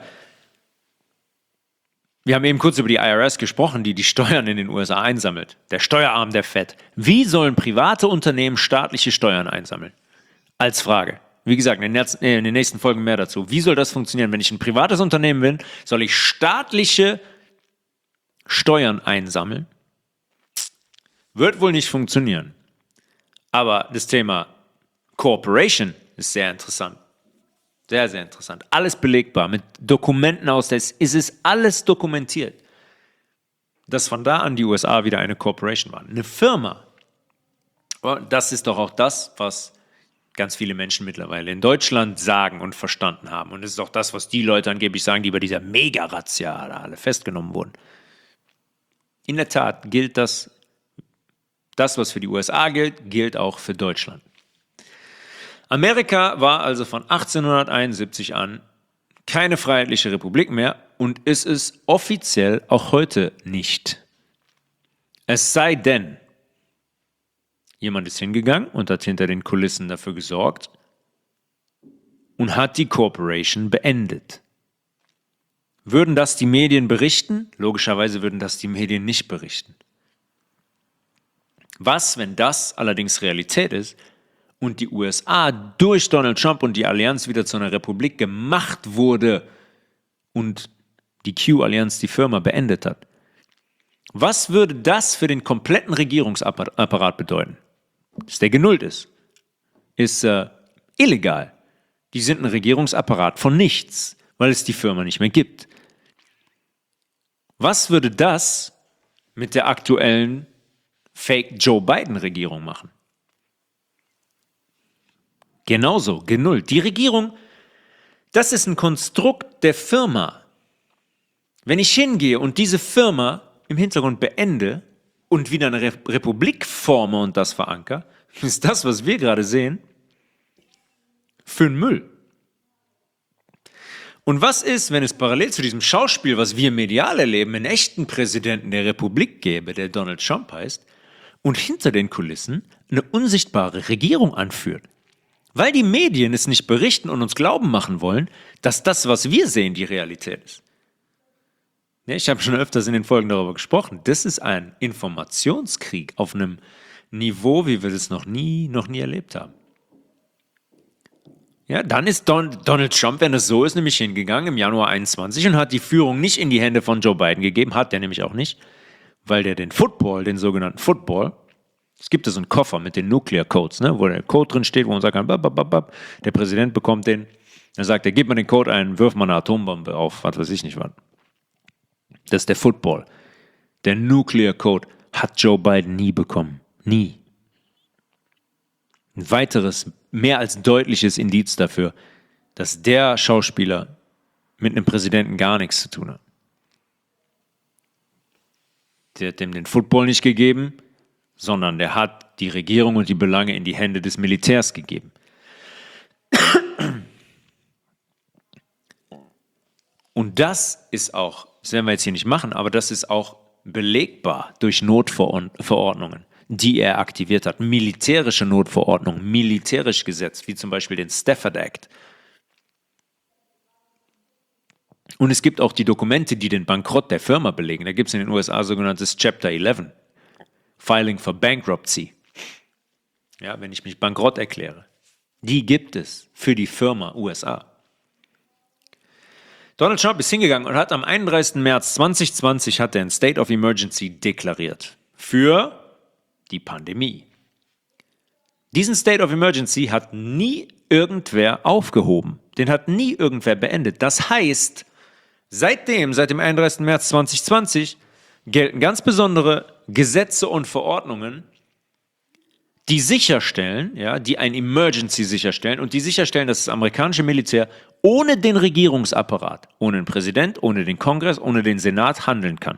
Wir haben eben kurz über die IRS gesprochen, die Steuern in den USA einsammelt. Der Steuerarm der Fed. Wie sollen private Unternehmen staatliche Steuern einsammeln? Als Frage. Wie gesagt, in den nächsten Folgen mehr dazu. Wie soll das funktionieren? Wenn ich ein privates Unternehmen bin, soll ich staatliche Steuern einsammeln? Wird wohl nicht funktionieren. Aber das Thema Corporation ist sehr interessant. Sehr, sehr interessant. Alles belegbar, mit Dokumenten aus, ist es alles dokumentiert. Dass von da an die USA wieder eine Corporation waren. Eine Firma. Das ist doch auch das, was ganz viele Menschen mittlerweile in Deutschland sagen und verstanden haben. Und es ist auch das, was die Leute angeblich sagen, die bei dieser Mega-Razzia da alle festgenommen wurden. In der Tat gilt das, was für die USA gilt, gilt auch für Deutschland. Amerika war also von 1871 an keine freiheitliche Republik mehr und ist es offiziell auch heute nicht. Es sei denn, jemand ist hingegangen und hat hinter den Kulissen dafür gesorgt und hat die Corporation beendet. Würden das die Medien berichten? Logischerweise würden das die Medien nicht berichten. Was, wenn das allerdings Realität ist und die USA durch Donald Trump und die Allianz wieder zu einer Republik gemacht wurde und die Q-Allianz die Firma beendet hat? Was würde das für den kompletten Regierungsapparat bedeuten? Dass der genullt ist. Ist illegal. Die sind ein Regierungsapparat von nichts, weil es die Firma nicht mehr gibt. Was würde das mit der aktuellen Fake-Joe Biden-Regierung machen? Genauso, genullt. Die Regierung, das ist ein Konstrukt der Firma. Wenn ich hingehe und diese Firma im Hintergrund beende und wieder eine Republik forme und das verankere, ist das, was wir gerade sehen, für den Müll. Und was ist, wenn es parallel zu diesem Schauspiel, was wir medial erleben, einen echten Präsidenten der Republik gäbe, der Donald Trump heißt, und hinter den Kulissen eine unsichtbare Regierung anführt? Weil die Medien es nicht berichten und uns glauben machen wollen, dass das, was wir sehen, die Realität ist. Ja, ich habe schon öfters in den Folgen darüber gesprochen. Das ist ein Informationskrieg auf einem Niveau, wie wir das noch nie erlebt haben. Ja, dann ist Donald Trump, wenn das so ist, nämlich hingegangen im Januar 21 und hat die Führung nicht in die Hände von Joe Biden gegeben, hat der nämlich auch nicht, weil der den sogenannten Football, es gibt da so einen Koffer mit den Nuclear Codes, ne, wo der Code drin steht, wo man sagen kann, der Präsident bekommt den, dann sagt er, gib mal den Code ein, wirf mal eine Atombombe auf, was weiß ich nicht was. Das ist der Football. Der Nuclear Code hat Joe Biden nie bekommen. Nie. Ein weiteres, mehr als deutliches Indiz dafür, dass der Schauspieler mit einem Präsidenten gar nichts zu tun hat. Der hat dem den Football nicht gegeben, sondern der hat die Regierung und die Belange in die Hände des Militärs gegeben. Und das ist auch, das werden wir jetzt hier nicht machen, aber das ist auch belegbar durch Notverordnungen, die er aktiviert hat. Militärische Notverordnungen, militärisch Gesetz, wie zum Beispiel den Stafford Act. Und es gibt auch die Dokumente, die den Bankrott der Firma belegen. Da gibt es in den USA sogenanntes Chapter 11, Filing for Bankruptcy. Ja, wenn ich mich bankrott erkläre. Die gibt es für die Firma USA. Donald Trump ist hingegangen und hat am 31. März 2020 hat er ein State of Emergency deklariert für die Pandemie. Diesen State of Emergency hat nie irgendwer aufgehoben. Den hat nie irgendwer beendet. Das heißt, seit dem 31. März 2020 gelten ganz besondere Gesetze und Verordnungen, die sicherstellen, ja, die ein Emergency sicherstellen und die sicherstellen, dass das amerikanische Militär ohne den Regierungsapparat, ohne den Präsident, ohne den Kongress, ohne den Senat handeln kann.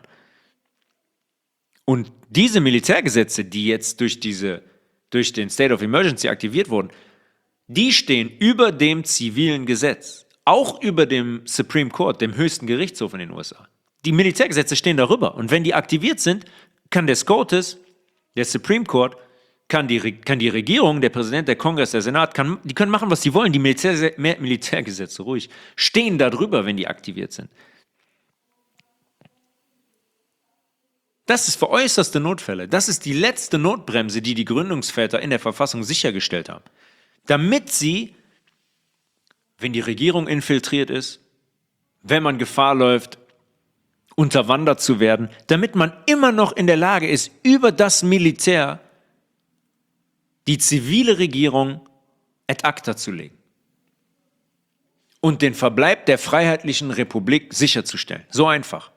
Und diese Militärgesetze, die jetzt durch den State of Emergency aktiviert wurden, die stehen über dem zivilen Gesetz, auch über dem Supreme Court, dem höchsten Gerichtshof in den USA. Die Militärgesetze stehen darüber und wenn die aktiviert sind, kann der SCOTUS, der Supreme Court, kann die Regierung, der Präsident, der Kongress, der Senat, die können machen, was sie wollen. Die Militärgesetze, ruhig, stehen da drüber, wenn die aktiviert sind. Das ist für äußerste Notfälle. Das ist die letzte Notbremse, die die Gründungsväter in der Verfassung sichergestellt haben. Damit sie, wenn die Regierung infiltriert ist, wenn man Gefahr läuft, unterwandert zu werden, damit man immer noch in der Lage ist, über das Militär die zivile Regierung ad acta zu legen und den Verbleib der Freiheitlichen Republik sicherzustellen. So einfach.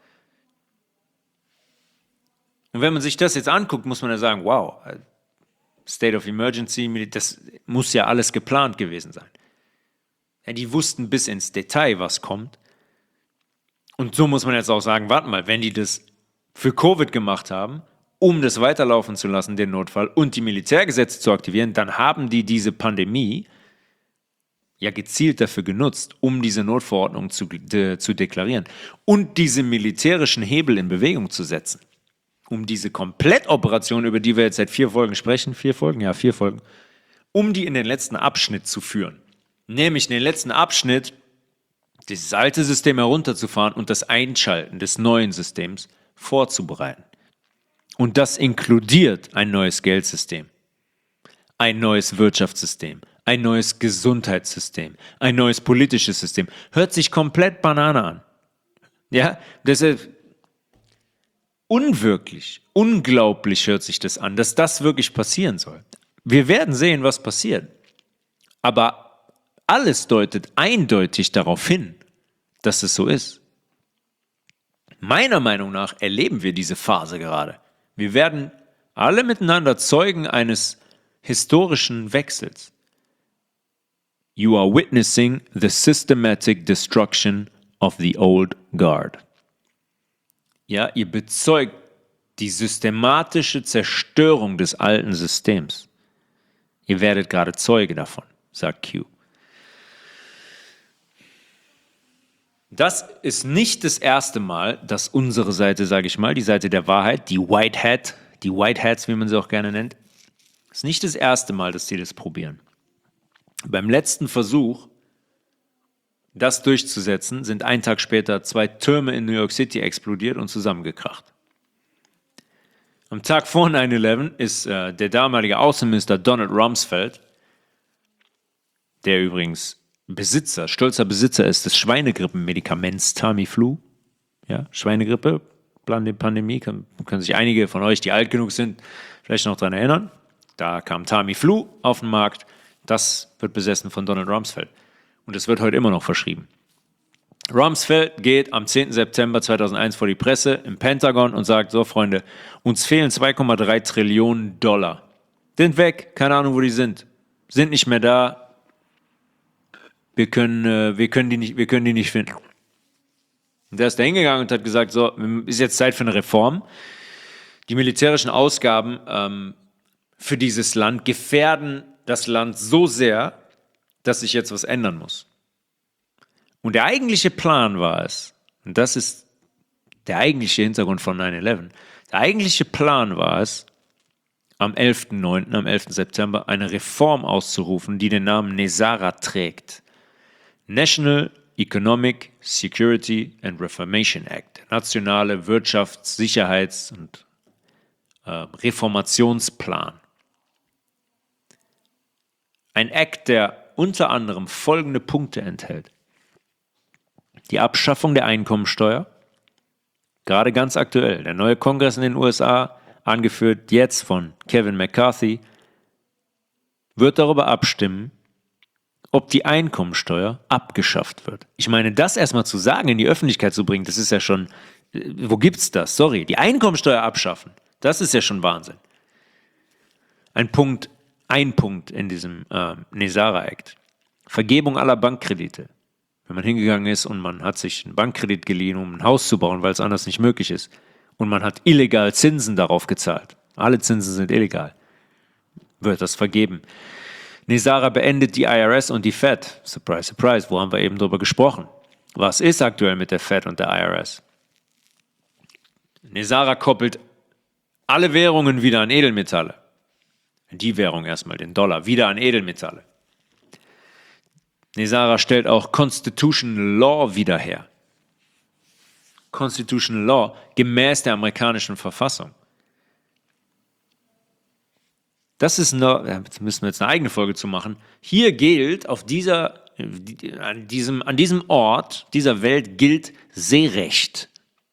Und wenn man sich das jetzt anguckt, muss man ja sagen, wow, State of Emergency, das muss ja alles geplant gewesen sein. Ja, die wussten bis ins Detail, was kommt. Und so muss man jetzt auch sagen, warte mal, wenn die das für Covid gemacht haben, um das weiterlaufen zu lassen, den Notfall, und die Militärgesetze zu aktivieren, dann haben die diese Pandemie ja gezielt dafür genutzt, um diese Notverordnung zu deklarieren und diese militärischen Hebel in Bewegung zu setzen, um diese Komplettoperation, über die wir jetzt seit 4 Folgen sprechen, 4 Folgen, um die in den letzten Abschnitt zu führen. Nämlich in den letzten Abschnitt, dieses alte System herunterzufahren und das Einschalten des neuen Systems vorzubereiten. Und das inkludiert ein neues Geldsystem, ein neues Wirtschaftssystem, ein neues Gesundheitssystem, ein neues politisches System. Hört sich komplett Banane an. Ja, deshalb unwirklich, unglaublich hört sich das an, dass das wirklich passieren soll. Wir werden sehen, was passiert. Aber alles deutet eindeutig darauf hin, dass es so ist. Meiner Meinung nach erleben wir diese Phase gerade. Wir werden alle miteinander Zeugen eines historischen Wechsels. You are witnessing the systematic destruction of the old guard. Ja, ihr bezeugt die systematische Zerstörung des alten Systems. Ihr werdet gerade Zeuge davon, sagt Q. Das ist nicht das erste Mal, dass unsere Seite, sage ich mal, die Seite der Wahrheit, die White Hats, wie man sie auch gerne nennt, ist nicht das erste Mal, dass sie das probieren. Beim letzten Versuch, das durchzusetzen, sind einen Tag später 2 Türme in New York City explodiert und zusammengekracht. Am Tag vor 9/11 ist der damalige Außenminister Donald Rumsfeld, der übrigens stolzer Besitzer ist des Schweinegrippenmedikaments Tamiflu. Ja, Schweinegrippe, Pandemie, können sich einige von euch, die alt genug sind, vielleicht noch daran erinnern. Da kam Tamiflu auf den Markt. Das wird besessen von Donald Rumsfeld. Und es wird heute immer noch verschrieben. Rumsfeld geht am 10. September 2001 vor die Presse im Pentagon und sagt, so Freunde, uns fehlen 2,3 Trillionen $. Sind weg, keine Ahnung, wo die sind nicht mehr da. Wir können die nicht finden. Und der ist da hingegangen und hat gesagt, so, ist jetzt Zeit für eine Reform. Die militärischen Ausgaben für dieses Land gefährden das Land so sehr, dass sich jetzt was ändern muss. Und der eigentliche Plan war es, Und das ist der eigentliche Hintergrund von 9/11. Der eigentliche Plan war es, am 11.9., am 11. September, eine Reform auszurufen, die den Namen NESARA trägt. National Economic Security and Reformation Act, der nationale Wirtschafts-, Sicherheits- und Reformationsplan. Ein Act, der unter anderem folgende Punkte enthält. Die Abschaffung der Einkommensteuer, gerade ganz aktuell. Der neue Kongress in den USA, angeführt jetzt von Kevin McCarthy, wird darüber abstimmen, ob die Einkommensteuer abgeschafft wird. Ich meine, das erstmal zu sagen, in die Öffentlichkeit zu bringen, das ist ja schon, wo gibt's das? Sorry, die Einkommensteuer abschaffen, das ist ja schon Wahnsinn. Ein Punkt in diesem NESARA Act. Vergebung aller Bankkredite. Wenn man hingegangen ist und man hat sich einen Bankkredit geliehen, um ein Haus zu bauen, weil es anders nicht möglich ist, und man hat illegal Zinsen darauf gezahlt, alle Zinsen sind illegal, wird das vergeben. NESARA beendet die IRS und die Fed. Surprise, surprise, wo haben wir eben drüber gesprochen? Was ist aktuell mit der Fed und der IRS? NESARA koppelt alle Währungen wieder an Edelmetalle. Die Währung erstmal, den Dollar, wieder an Edelmetalle. NESARA stellt auch Constitutional Law wieder her. Constitutional Law gemäß der amerikanischen Verfassung. Das ist jetzt müssen wir jetzt eine eigene Folge zu machen. Hier gilt an diesem Ort dieser Welt gilt Seerecht.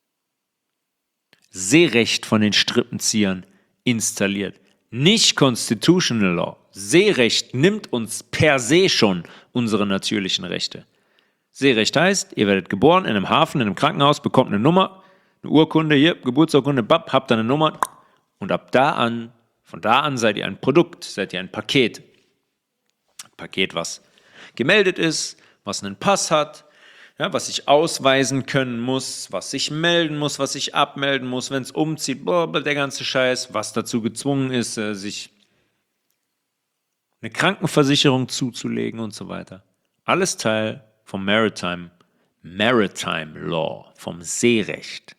Seerecht von den Strippenziehern installiert. Nicht Constitutional Law. Seerecht nimmt uns per se schon unsere natürlichen Rechte. Seerecht heißt, ihr werdet geboren in einem Hafen, in einem Krankenhaus, bekommt eine Nummer, eine Urkunde, hier, Geburtsurkunde, habt eine Nummer und von da an seid ihr ein Produkt, seid ihr ein Paket. Ein Paket, was gemeldet ist, was einen Pass hat, ja, was ich ausweisen können muss, was ich melden muss, was ich abmelden muss, wenn es umzieht, der ganze Scheiß, was dazu gezwungen ist, sich eine Krankenversicherung zuzulegen und so weiter. Alles Teil vom Maritime Law, vom Seerecht.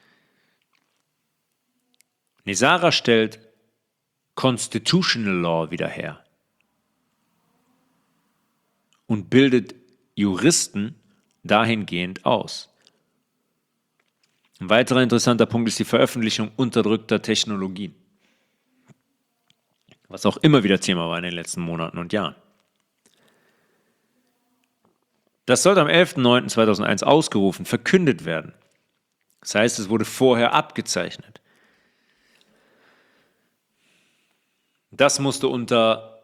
NESARA stellt Constitutional Law wieder her und bildet Juristen dahingehend aus. Ein weiterer interessanter Punkt ist die Veröffentlichung unterdrückter Technologien, was auch immer wieder Thema war in den letzten Monaten und Jahren. Das sollte am 11.09.2001 ausgerufen, verkündet werden. Das heißt, es wurde vorher abgezeichnet. Das musste unter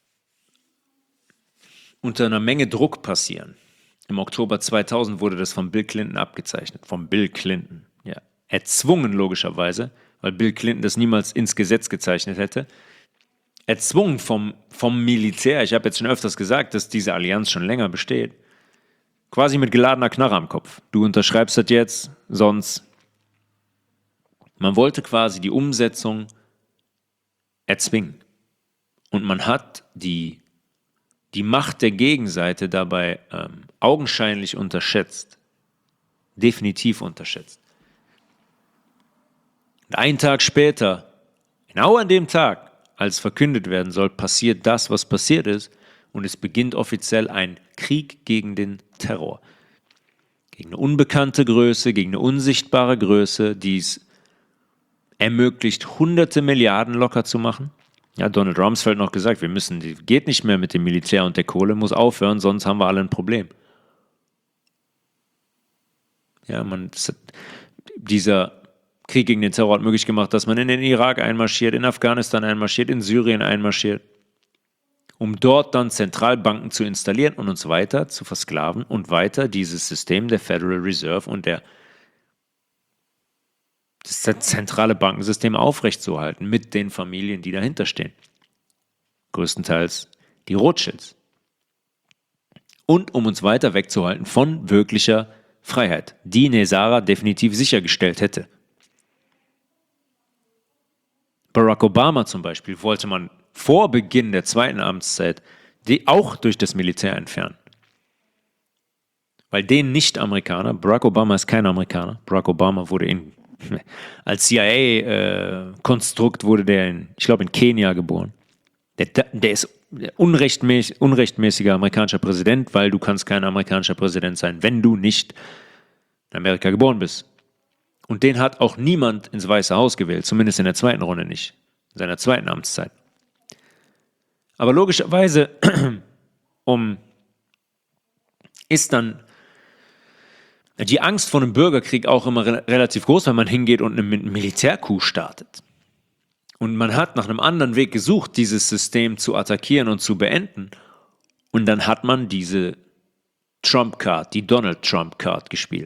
einer Menge Druck passieren. Im Oktober 2000 wurde das von Bill Clinton abgezeichnet. Von Bill Clinton, ja. Erzwungen logischerweise, weil Bill Clinton das niemals ins Gesetz gezeichnet hätte. Erzwungen vom Militär. Ich habe jetzt schon öfters gesagt, dass diese Allianz schon länger besteht. Quasi mit geladener Knarre am Kopf. Du unterschreibst das jetzt, sonst. Man wollte quasi die Umsetzung erzwingen. Und man hat die Macht der Gegenseite dabei augenscheinlich unterschätzt. Definitiv unterschätzt. Und einen Tag später, genau an dem Tag, als verkündet werden soll, passiert das, was passiert ist. Und es beginnt offiziell ein Krieg gegen den Terror. Gegen eine unbekannte Größe, gegen eine unsichtbare Größe, die es ermöglicht, hunderte Milliarden locker zu machen. Ja, Donald Rumsfeld noch gesagt, geht nicht mehr mit dem Militär und der Kohle, muss aufhören, sonst haben wir alle ein Problem. Ja, dieser Krieg gegen den Terror hat möglich gemacht, dass man in den Irak einmarschiert, in Afghanistan einmarschiert, in Syrien einmarschiert, um dort dann Zentralbanken zu installieren und uns weiter zu versklaven und weiter dieses System der Federal Reserve und das zentrale Bankensystem aufrechtzuerhalten mit den Familien, die dahinter stehen. Größtenteils die Rothschilds. Und um uns weiter wegzuhalten von wirklicher Freiheit, die NESARA definitiv sichergestellt hätte. Barack Obama zum Beispiel wollte man vor Beginn der zweiten Amtszeit auch durch das Militär entfernen. weil den Nicht-Amerikaner, Barack Obama ist kein Amerikaner, Barack Obama wurde als CIA-Konstrukt wurde der ich glaube in Kenia geboren. Der ist unrechtmäßiger amerikanischer Präsident, weil du kannst kein amerikanischer Präsident sein, wenn du nicht in Amerika geboren bist. Und den hat auch niemand ins Weiße Haus gewählt, zumindest in der zweiten Runde nicht, in seiner zweiten Amtszeit. Aber logischerweise ist dann die Angst vor einem Bürgerkrieg auch immer relativ groß, weil man hingeht und einen Militärcoup startet. Und man hat nach einem anderen Weg gesucht, dieses System zu attackieren und zu beenden. Und dann hat man diese Trump-Card, die Donald Trump-Card gespielt.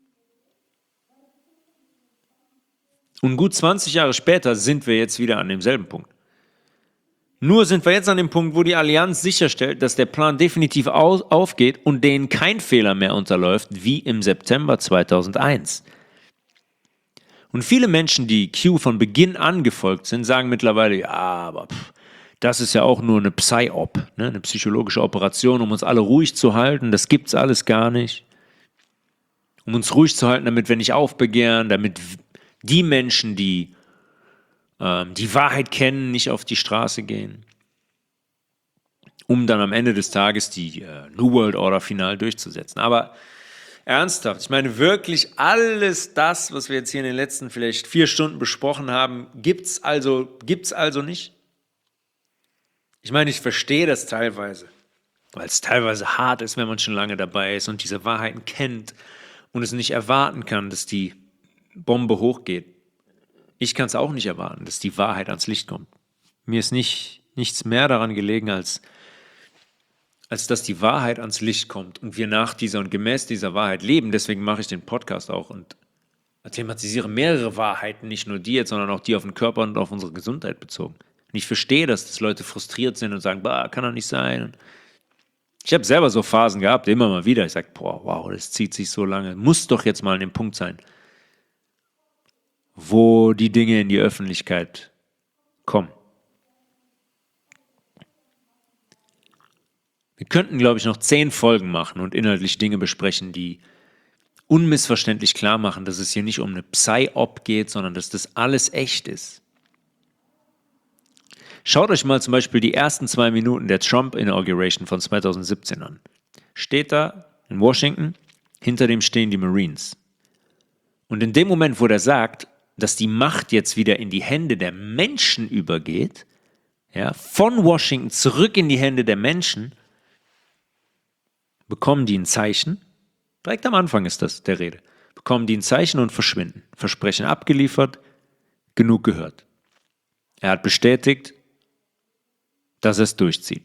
Und gut 20 Jahre später sind wir jetzt wieder an demselben Punkt. Nur sind wir jetzt an dem Punkt, wo die Allianz sicherstellt, dass der Plan definitiv aufgeht und denen kein Fehler mehr unterläuft, wie im September 2001. Und viele Menschen, die Q von Beginn an gefolgt sind, sagen mittlerweile, ja, aber das ist ja auch nur eine Psy-Op, ne? Eine psychologische Operation, um uns alle ruhig zu halten. Das gibt's alles gar nicht. Um uns ruhig zu halten, damit wir nicht aufbegehren, damit die Menschen, die die Wahrheit kennen, nicht auf die Straße gehen, um dann am Ende des Tages die New World Order final durchzusetzen. Aber ernsthaft, ich meine wirklich alles das, was wir jetzt hier in den letzten vielleicht 4 Stunden besprochen haben, gibt's also nicht? Ich meine, ich verstehe das teilweise, weil es teilweise hart ist, wenn man schon lange dabei ist und diese Wahrheiten kennt und es nicht erwarten kann, dass die Bombe hochgeht. Ich kann es auch nicht erwarten, dass die Wahrheit ans Licht kommt. Mir ist nichts mehr daran gelegen, als dass die Wahrheit ans Licht kommt und wir nach dieser und gemäß dieser Wahrheit leben. Deswegen mache ich den Podcast auch und thematisiere mehrere Wahrheiten, nicht nur die jetzt, sondern auch die auf den Körper und auf unsere Gesundheit bezogen. Und ich verstehe, dass Leute frustriert sind und sagen, kann doch nicht sein. Und ich habe selber so Phasen gehabt, immer mal wieder. Ich sage, wow, das zieht sich so lange. Muss doch jetzt mal an dem Punkt sein, wo die Dinge in die Öffentlichkeit kommen. Wir könnten, glaube ich, noch 10 Folgen machen und inhaltlich Dinge besprechen, die unmissverständlich klar machen, dass es hier nicht um eine Psy-Op geht, sondern dass das alles echt ist. Schaut euch mal zum Beispiel die ersten 2 Minuten der Trump-Inauguration von 2017 an. Steht da in Washington, hinter dem stehen die Marines. Und in dem Moment, wo der sagt, dass die Macht jetzt wieder in die Hände der Menschen übergeht, ja, von Washington zurück in die Hände der Menschen, bekommen die ein Zeichen, direkt am Anfang ist das der Rede, bekommen die ein Zeichen und verschwinden. Versprechen abgeliefert, genug gehört. Er hat bestätigt, dass er es durchzieht.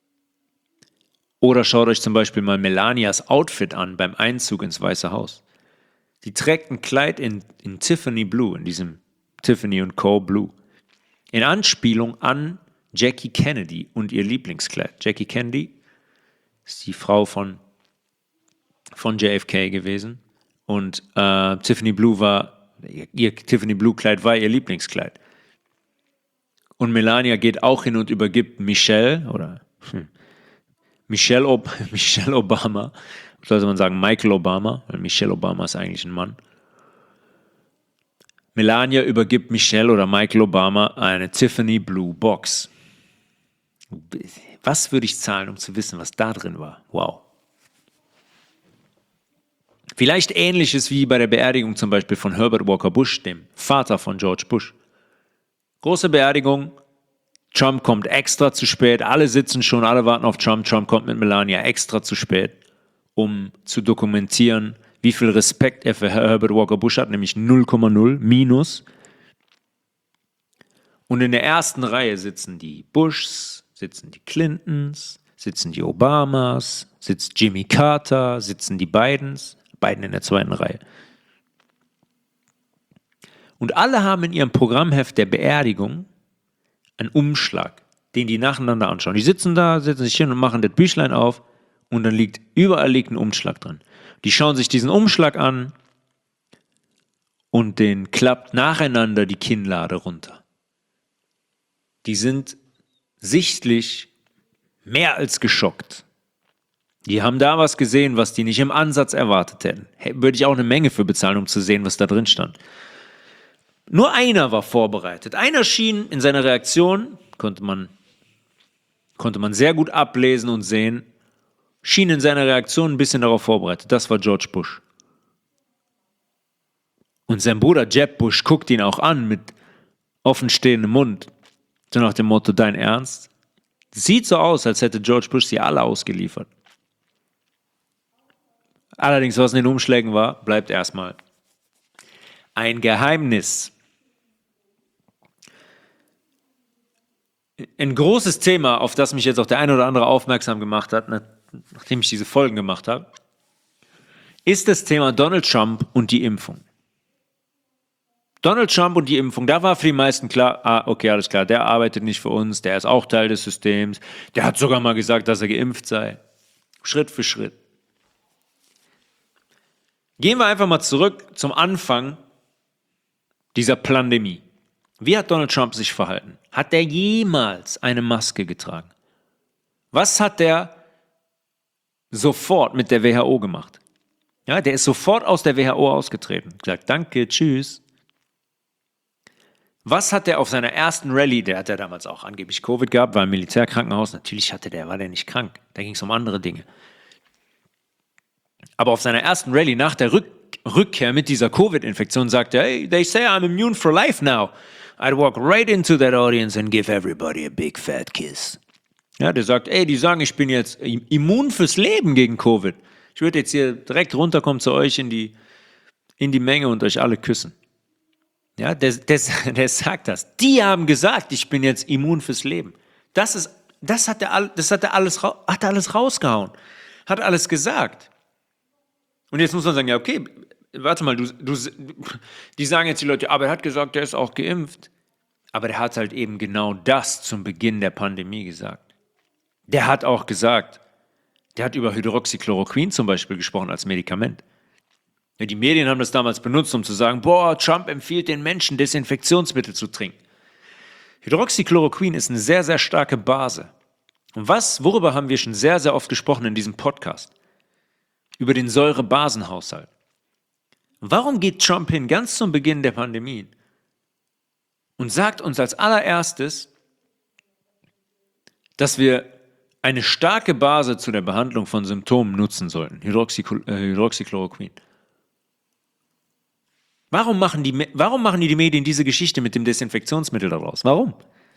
Oder schaut euch zum Beispiel mal Melanias Outfit an beim Einzug ins Weiße Haus. Die trägt ein Kleid in Tiffany Blue, in diesem Tiffany & Co. Blue. In Anspielung an Jackie Kennedy und ihr Lieblingskleid. Jackie Kennedy ist die Frau von JFK gewesen. Und Tiffany Blue Kleid war ihr Lieblingskleid. Und Melania geht auch hin und übergibt Michelle Obama, sollte man sagen Michael Obama, weil Michelle Obama ist eigentlich ein Mann. Melania übergibt Michelle oder Michael Obama eine Tiffany Blue Box. Was würde ich zahlen, um zu wissen, was da drin war? Wow. Vielleicht ähnliches wie bei der Beerdigung zum Beispiel von Herbert Walker Bush, dem Vater von George Bush. Große Beerdigung, Trump kommt extra zu spät, alle sitzen schon, alle warten auf Trump, Trump kommt mit Melania extra zu spät, um zu dokumentieren, wie viel Respekt er für Herbert Walker Bush hat, nämlich 0,0 minus. Und in der ersten Reihe sitzen die Bushs, sitzen die Clintons, sitzen die Obamas, sitzt Jimmy Carter, sitzen die Bidens, Biden in der zweiten Reihe. Und alle haben in ihrem Programmheft der Beerdigung einen Umschlag, den die nacheinander anschauen. Die sitzen da, setzen sich hin und machen das Büchlein auf und dann überall liegt ein Umschlag drin. Die schauen sich diesen Umschlag an und den klappt nacheinander die Kinnlade runter. Die sind sichtlich mehr als geschockt. Die haben da was gesehen, was die nicht im Ansatz erwartet hätten. Würde ich auch eine Menge für bezahlen, um zu sehen, was da drin stand. Nur einer war vorbereitet. Einer schien in seiner Reaktion, konnte man sehr gut ablesen und sehen, schien in seiner Reaktion ein bisschen darauf vorbereitet. Das war George Bush. Und sein Bruder Jeb Bush guckt ihn auch an mit offenstehendem Mund. So nach dem Motto, dein Ernst? Sieht so aus, als hätte George Bush sie alle ausgeliefert. Allerdings, was in den Umschlägen war, bleibt erstmal ein Geheimnis. Ein großes Thema, auf das mich jetzt auch der eine oder andere aufmerksam gemacht hat, nachdem ich diese Folgen gemacht habe, ist das Thema Donald Trump und die Impfung. Donald Trump und die Impfung, da war für die meisten klar, okay, alles klar, der arbeitet nicht für uns, der ist auch Teil des Systems, der hat sogar mal gesagt, dass er geimpft sei. Schritt für Schritt. Gehen wir einfach mal zurück zum Anfang dieser Pandemie. Wie hat Donald Trump sich verhalten? Hat er jemals eine Maske getragen? Was hat er sofort mit der WHO gemacht? Ja, der ist sofort aus der WHO ausgetreten. Gesagt, danke, tschüss. Was hat er auf seiner ersten Rallye, der hat ja damals auch angeblich Covid gehabt, war im Militärkrankenhaus, natürlich war der nicht krank, da ging es um andere Dinge. Aber auf seiner ersten Rallye nach der Rückkehr mit dieser Covid-Infektion sagte er, hey, they say I'm immune for life now. I'd walk right into that audience and give everybody a big fat kiss. Ja, der sagt, die sagen, ich bin jetzt immun fürs Leben gegen Covid. Ich würde jetzt hier direkt runterkommen zu euch in die Menge und euch alle küssen. Ja, der sagt das. Die haben gesagt, ich bin jetzt immun fürs Leben. Das hat er alles rausgehauen. Hat alles gesagt. Und jetzt muss man sagen, ja, okay, warte mal, die sagen jetzt die Leute, aber er hat gesagt, er ist auch geimpft. Aber der hat halt eben genau das zum Beginn der Pandemie gesagt. Der hat auch gesagt, der hat über Hydroxychloroquin zum Beispiel gesprochen als Medikament. Ja, die Medien haben das damals benutzt, um zu sagen, Trump empfiehlt den Menschen, Desinfektionsmittel zu trinken. Hydroxychloroquin ist eine sehr, sehr starke Base. Und worüber haben wir schon sehr, sehr oft gesprochen in diesem Podcast? Über den Säurebasenhaushalt. Warum geht Trump hin, ganz zum Beginn der Pandemie, und sagt uns als allererstes, dass wir eine starke Base zu der Behandlung von Symptomen nutzen sollten, Hydroxychloroquin. Warum machen die Medien diese Geschichte mit dem Desinfektionsmittel daraus? Warum?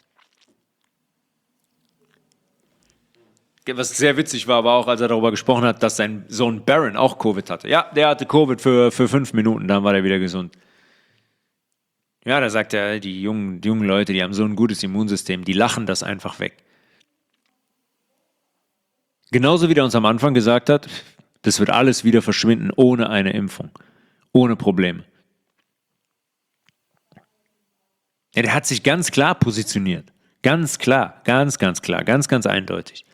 Was sehr witzig war auch, als er darüber gesprochen hat, dass sein Sohn Barron auch Covid hatte. Ja, der hatte Covid für 5 Minuten, dann war er wieder gesund. Ja, da sagt er, die jungen Leute, die haben so ein gutes Immunsystem, die lachen das einfach weg. Genauso wie er uns am Anfang gesagt hat, das wird alles wieder verschwinden ohne eine Impfung, ohne Probleme. Ja, der hat sich ganz klar positioniert. Ganz klar, ganz klar, ganz eindeutig.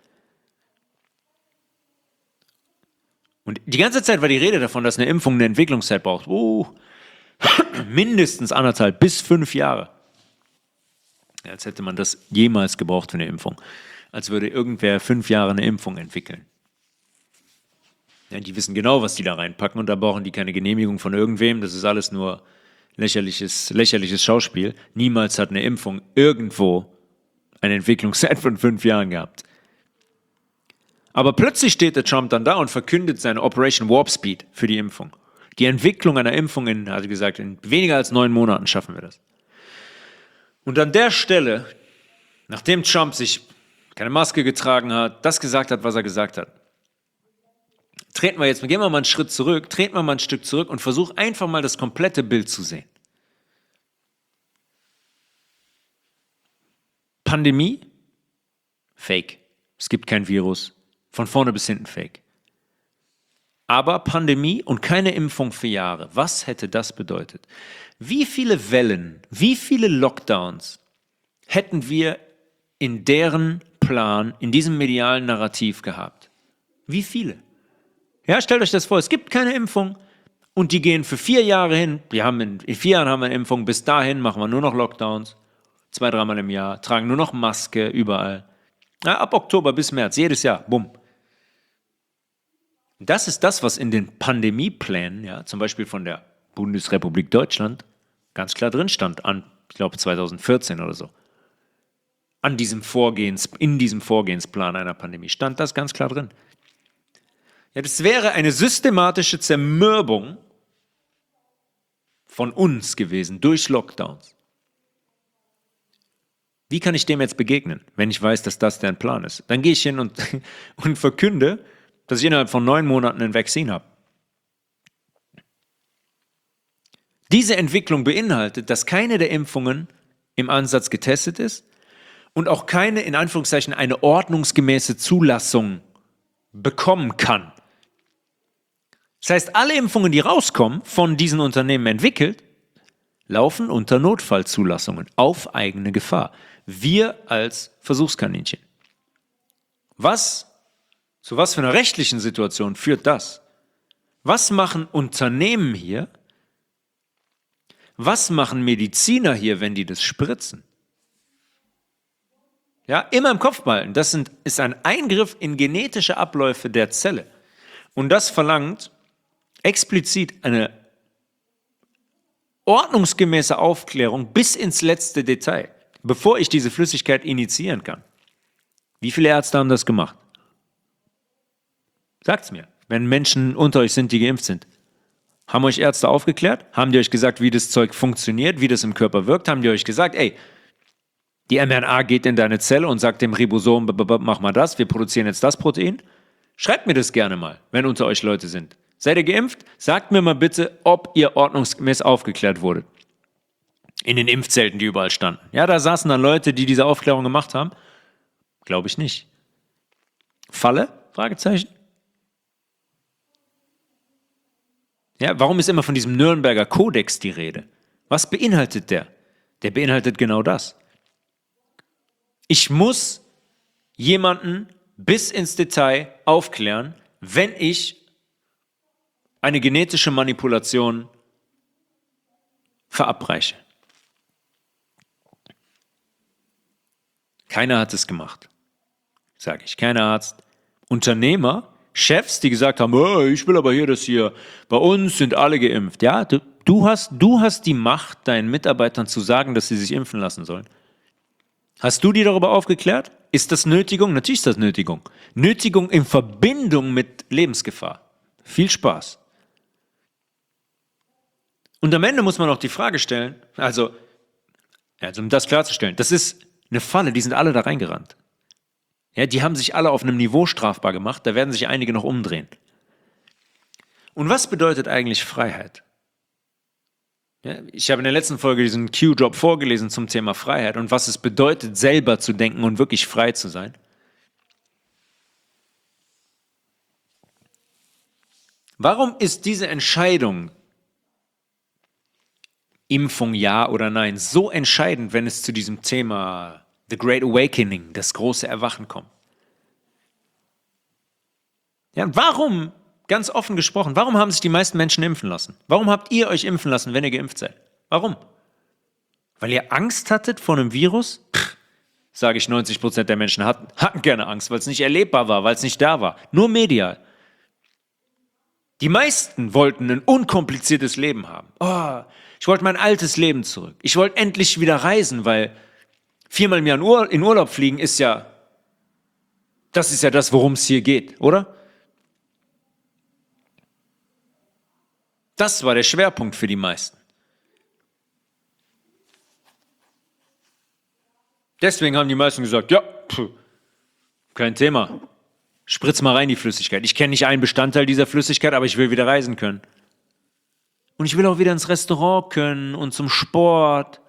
Und die ganze Zeit war die Rede davon, dass eine Impfung eine Entwicklungszeit braucht. Mindestens 1,5 bis 5 Jahre. Ja, als hätte man das jemals gebraucht für eine Impfung. Als würde irgendwer 5 Jahre eine Impfung entwickeln. Ja, die wissen genau, was die da reinpacken und da brauchen die keine Genehmigung von irgendwem. Das ist alles nur lächerliches Schauspiel. Niemals hat eine Impfung irgendwo eine Entwicklungszeit von 5 Jahren gehabt. Aber plötzlich steht der Trump dann da und verkündet seine Operation Warp Speed für die Impfung. Die Entwicklung einer Impfung hat er gesagt, in weniger als 9 Monaten schaffen wir das. Und an der Stelle, nachdem Trump sich keine Maske getragen hat, das gesagt hat, was er gesagt hat, gehen wir mal einen Schritt zurück, treten wir mal ein Stück zurück und versuchen einfach mal das komplette Bild zu sehen. Pandemie? Fake. Es gibt kein Virus. Von vorne bis hinten Fake. Aber Pandemie und keine Impfung für Jahre. Was hätte das bedeutet? Wie viele Wellen, wie viele Lockdowns hätten wir in deren Plan, in diesem medialen Narrativ gehabt? Wie viele? Ja, stellt euch das vor, es gibt keine Impfung und die gehen für 4 Jahre hin. In 4 Jahren haben wir eine Impfung, bis dahin machen wir nur noch Lockdowns. 2-3 Mal im Jahr, tragen nur noch Maske überall. Ja, ab Oktober bis März, jedes Jahr, bumm. Das ist das, was in den Pandemieplänen, ja, zum Beispiel von der Bundesrepublik Deutschland, ganz klar drin stand, ich glaube 2014 oder so. In diesem Vorgehensplan einer Pandemie stand das ganz klar drin. Ja, das wäre eine systematische Zermürbung von uns gewesen durch Lockdowns. Wie kann ich dem jetzt begegnen, wenn ich weiß, dass das deren Plan ist? Dann gehe ich hin und verkünde, dass ich innerhalb von 9 Monaten ein Vakzin habe. Diese Entwicklung beinhaltet, dass keine der Impfungen im Ansatz getestet ist und auch keine, in Anführungszeichen, eine ordnungsgemäße Zulassung bekommen kann. Das heißt, alle Impfungen, die rauskommen, von diesen Unternehmen entwickelt, laufen unter Notfallzulassungen auf eigene Gefahr. Wir als Versuchskaninchen. Zu was für einer rechtlichen Situation führt das? Was machen Unternehmen hier? Was machen Mediziner hier, wenn die das spritzen? Ja, immer im Kopf behalten. Das ist ein Eingriff in genetische Abläufe der Zelle. Und das verlangt explizit eine ordnungsgemäße Aufklärung bis ins letzte Detail, bevor ich diese Flüssigkeit initiieren kann. Wie viele Ärzte haben das gemacht? Sagt's mir, wenn Menschen unter euch sind, die geimpft sind. Haben euch Ärzte aufgeklärt? Haben die euch gesagt, wie das Zeug funktioniert, wie das im Körper wirkt? Haben die euch gesagt, ey, die mRNA geht in deine Zelle und sagt dem Ribosom, mach mal das, wir produzieren jetzt das Protein? Schreibt mir das gerne mal, wenn unter euch Leute sind. Seid ihr geimpft? Sagt mir mal bitte, ob ihr ordnungsgemäß aufgeklärt wurdet. In den Impfzelten, die überall standen. Ja, da saßen dann Leute, die diese Aufklärung gemacht haben. Glaube ich nicht. Falle? Fragezeichen. Ja, warum ist immer von diesem Nürnberger Kodex die Rede? Was beinhaltet der? Der beinhaltet genau das. Ich muss jemanden bis ins Detail aufklären, wenn ich eine genetische Manipulation verabreiche. Keiner hat es gemacht, sage ich. Kein Arzt. Unternehmer, Chefs, die gesagt haben, oh, ich will aber hier das hier, bei uns sind alle geimpft. Ja, du hast die Macht, deinen Mitarbeitern zu sagen, dass sie sich impfen lassen sollen. Hast du die darüber aufgeklärt? Ist das Nötigung? Natürlich ist das Nötigung. Nötigung in Verbindung mit Lebensgefahr. Viel Spaß. Und am Ende muss man auch die Frage stellen, also um das klarzustellen, das ist eine Falle, die sind alle da reingerannt. Ja, die haben sich alle auf einem Niveau strafbar gemacht, da werden sich einige noch umdrehen. Und was bedeutet eigentlich Freiheit? Ja, ich habe in der letzten Folge diesen Q-Drop vorgelesen zum Thema Freiheit und was es bedeutet, selber zu denken und wirklich frei zu sein. Warum ist diese Entscheidung, Impfung ja oder nein, so entscheidend, wenn es zu diesem Thema The Great Awakening, das große Erwachen kommt? Ja, warum, ganz offen gesprochen, warum haben sich die meisten Menschen impfen lassen? Warum habt ihr euch impfen lassen, wenn ihr geimpft seid? Warum? Weil ihr Angst hattet vor einem Virus? Sage ich, 90% der Menschen hatten keine Angst, weil es nicht erlebbar war, weil es nicht da war. Nur medial. Die meisten wollten ein unkompliziertes Leben haben. Oh, ich wollte mein altes Leben zurück. Ich wollte endlich wieder reisen, weil 4-mal im Jahr in Urlaub fliegen ist ja das, worum es hier geht, oder? Das war der Schwerpunkt für die meisten. Deswegen haben die meisten gesagt, ja, kein Thema. Spritz mal rein die Flüssigkeit. Ich kenne nicht einen Bestandteil dieser Flüssigkeit, aber ich will wieder reisen können. Und ich will auch wieder ins Restaurant können und zum Sport.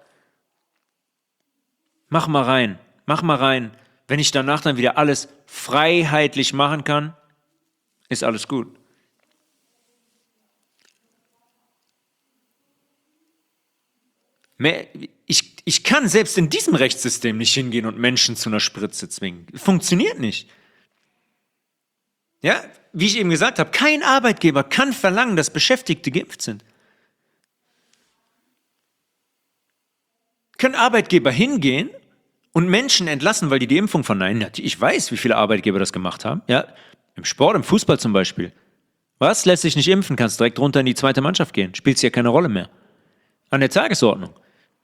Mach mal rein. Wenn ich danach dann wieder alles freiheitlich machen kann, ist alles gut. Ich kann selbst in diesem Rechtssystem nicht hingehen und Menschen zu einer Spritze zwingen. Funktioniert nicht. Ja, wie ich eben gesagt habe, kein Arbeitgeber kann verlangen, dass Beschäftigte geimpft sind. Können Arbeitgeber hingehen und Menschen entlassen, weil die Impfung verneinen? Ja, ich weiß, wie viele Arbeitgeber das gemacht haben. Ja, im Sport, im Fußball zum Beispiel. Was? Lässt sich nicht impfen, kannst direkt runter in die zweite Mannschaft gehen. Spielt ja keine Rolle mehr. An der Tagesordnung.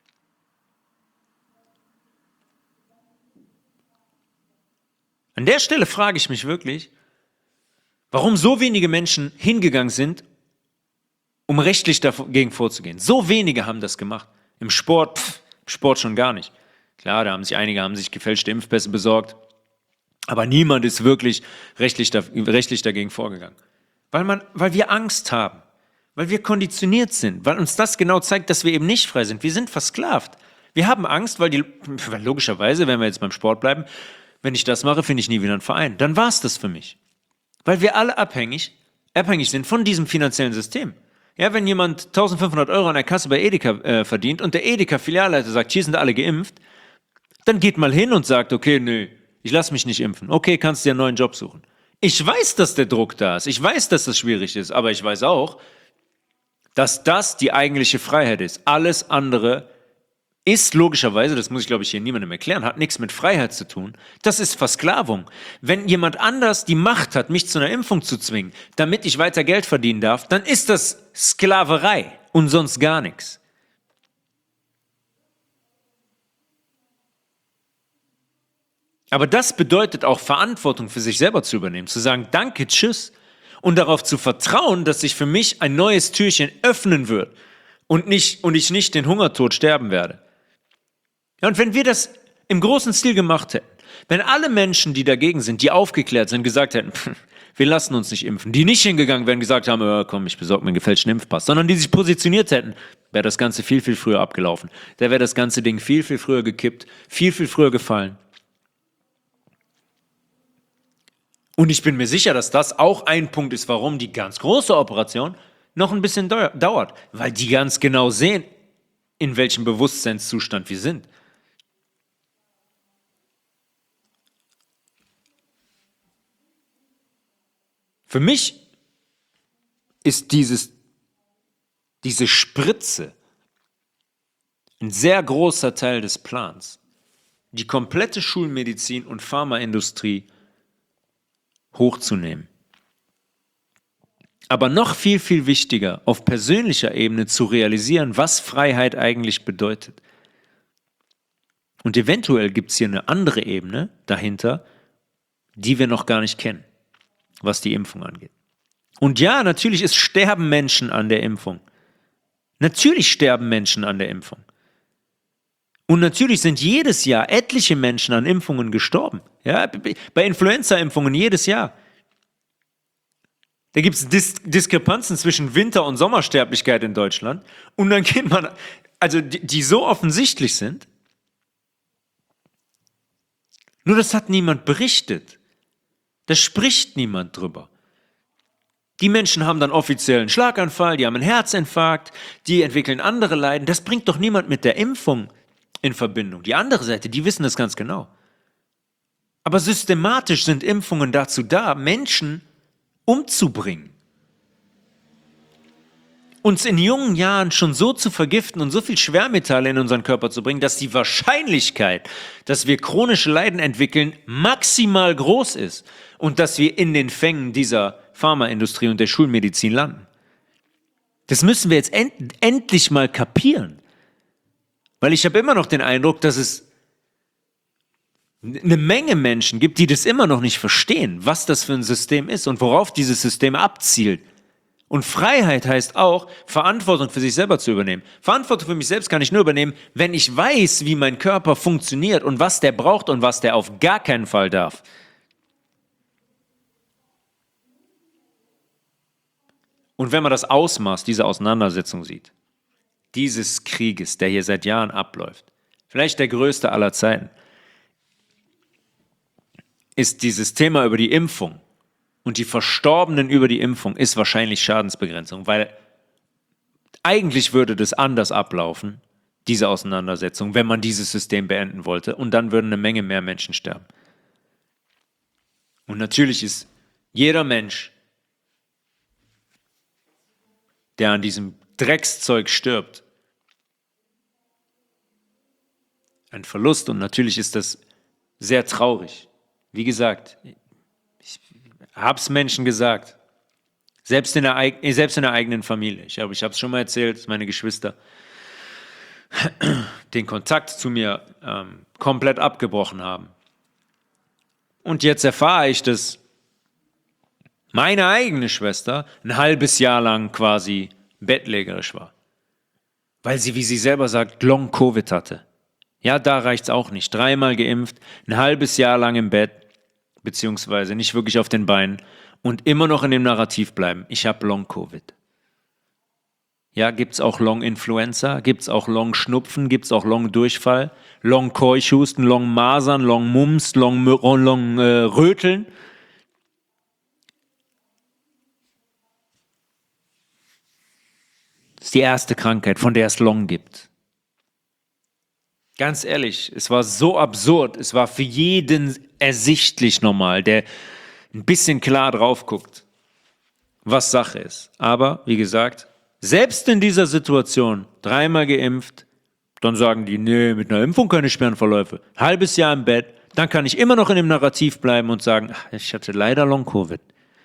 An der Stelle frage ich mich wirklich, warum so wenige Menschen hingegangen sind, um rechtlich dagegen vorzugehen. So wenige haben das gemacht. Im Sport, im Sport schon gar nicht. Klar, einige haben sich gefälschte Impfpässe besorgt, aber niemand ist wirklich rechtlich dagegen vorgegangen. Weil wir Angst haben, weil wir konditioniert sind, weil uns das genau zeigt, dass wir eben nicht frei sind. Wir sind versklavt. Wir haben Angst, weil logischerweise, wenn wir jetzt beim Sport bleiben, wenn ich das mache, finde ich nie wieder einen Verein. Dann war es das für mich. Weil wir alle abhängig sind von diesem finanziellen System. Ja, wenn jemand 1.500 Euro an der Kasse bei Edeka verdient und der Edeka-Filialleiter sagt, hier sind alle geimpft, dann geht mal hin und sagt, okay, nö, ich lasse mich nicht impfen. Okay, kannst dir einen neuen Job suchen. Ich weiß, dass der Druck da ist. Ich weiß, dass das schwierig ist. Aber ich weiß auch, dass das die eigentliche Freiheit ist. Alles andere ist logischerweise, das muss ich glaube ich hier niemandem erklären, hat nichts mit Freiheit zu tun. Das ist Versklavung. Wenn jemand anders die Macht hat, mich zu einer Impfung zu zwingen, damit ich weiter Geld verdienen darf, dann ist das Sklaverei und sonst gar nichts. Aber das bedeutet auch Verantwortung für sich selber zu übernehmen, zu sagen, danke, tschüss, und darauf zu vertrauen, dass sich für mich ein neues Türchen öffnen wird und ich nicht den Hungertod sterben werde. Ja, und wenn wir das im großen Stil gemacht hätten, wenn alle Menschen, die dagegen sind, die aufgeklärt sind, gesagt hätten, wir lassen uns nicht impfen, die nicht hingegangen wären, gesagt haben, komm, ich besorge mir einen gefälschten Impfpass, sondern die sich positioniert hätten, wäre das Ganze viel, viel früher abgelaufen. Da wäre das ganze Ding viel, viel früher gekippt, viel, viel früher gefallen. Und ich bin mir sicher, dass das auch ein Punkt ist, warum die ganz große Operation noch ein bisschen dauert, weil die ganz genau sehen, in welchem Bewusstseinszustand wir sind. Für mich ist diese Spritze ein sehr großer Teil des Plans, die komplette Schulmedizin und Pharmaindustrie hochzunehmen. Aber noch viel, viel wichtiger, auf persönlicher Ebene zu realisieren, was Freiheit eigentlich bedeutet. Und eventuell gibt es hier eine andere Ebene dahinter, die wir noch gar nicht kennen, was die Impfung angeht. Und ja, natürlich sterben Menschen an der Impfung. Natürlich sterben Menschen an der Impfung. Und natürlich sind jedes Jahr etliche Menschen an Impfungen gestorben. Ja, bei Influenza-Impfungen jedes Jahr. Da gibt es Diskrepanzen zwischen Winter- und Sommersterblichkeit in Deutschland. Und dann geht man, also die so offensichtlich sind. Nur das hat niemand berichtet. Da spricht niemand drüber. Die Menschen haben dann offiziell einen Schlaganfall, die haben einen Herzinfarkt, die entwickeln andere Leiden. Das bringt doch niemand mit der Impfung in Verbindung. Die andere Seite, die wissen das ganz genau. Aber systematisch sind Impfungen dazu da, Menschen umzubringen. Uns in jungen Jahren schon so zu vergiften und so viel Schwermetalle in unseren Körper zu bringen, dass die Wahrscheinlichkeit, dass wir chronische Leiden entwickeln, maximal groß ist und dass wir in den Fängen dieser Pharmaindustrie und der Schulmedizin landen. Das müssen wir jetzt endlich mal kapieren. Weil ich habe immer noch den Eindruck, dass es eine Menge Menschen gibt, die das immer noch nicht verstehen, was das für ein System ist und worauf dieses System abzielt. Und Freiheit heißt auch, Verantwortung für sich selber zu übernehmen. Verantwortung für mich selbst kann ich nur übernehmen, wenn ich weiß, wie mein Körper funktioniert und was der braucht und was der auf gar keinen Fall darf. Und wenn man das Ausmaß dieser Auseinandersetzung sieht, dieses Krieges, der hier seit Jahren abläuft, vielleicht der größte aller Zeiten, ist dieses Thema über die Impfung und die Verstorbenen über die Impfung ist wahrscheinlich Schadensbegrenzung, weil eigentlich würde das anders ablaufen, diese Auseinandersetzung, wenn man dieses System beenden wollte und dann würden eine Menge mehr Menschen sterben. Und natürlich ist jeder Mensch, der an diesem Dreckszeug stirbt, ein Verlust und natürlich ist das sehr traurig. Wie gesagt, ich habe es Menschen gesagt, Selbst in der eigenen Familie. Ich habe es schon mal erzählt, dass meine Geschwister den Kontakt zu mir komplett abgebrochen haben. Und jetzt erfahre ich, dass meine eigene Schwester ein halbes Jahr lang quasi bettlägerisch war. Weil sie, wie sie selber sagt, Long-Covid hatte. Ja, da reicht's auch nicht. 3-mal geimpft, ein halbes Jahr lang im Bett, beziehungsweise nicht wirklich auf den Beinen und immer noch in dem Narrativ bleiben. Ich habe Long-Covid. Ja, gibt's auch Long-Influenza, gibt's auch Long-Schnupfen, gibt's auch Long-Durchfall, Long-Keuchhusten, Long-Masern, Long-Mumps, Long-Röteln. Das ist die erste Krankheit, von der es Long gibt. Ganz ehrlich, es war so absurd, es war für jeden ersichtlich normal, der ein bisschen klar drauf guckt, was Sache ist. Aber, wie gesagt, selbst in dieser Situation, 3-mal geimpft, dann sagen die, nee, mit einer Impfung keine schweren Verläufe. Halbes Jahr im Bett, dann kann ich immer noch in dem Narrativ bleiben und sagen, ach, ich hatte leider Long-Covid.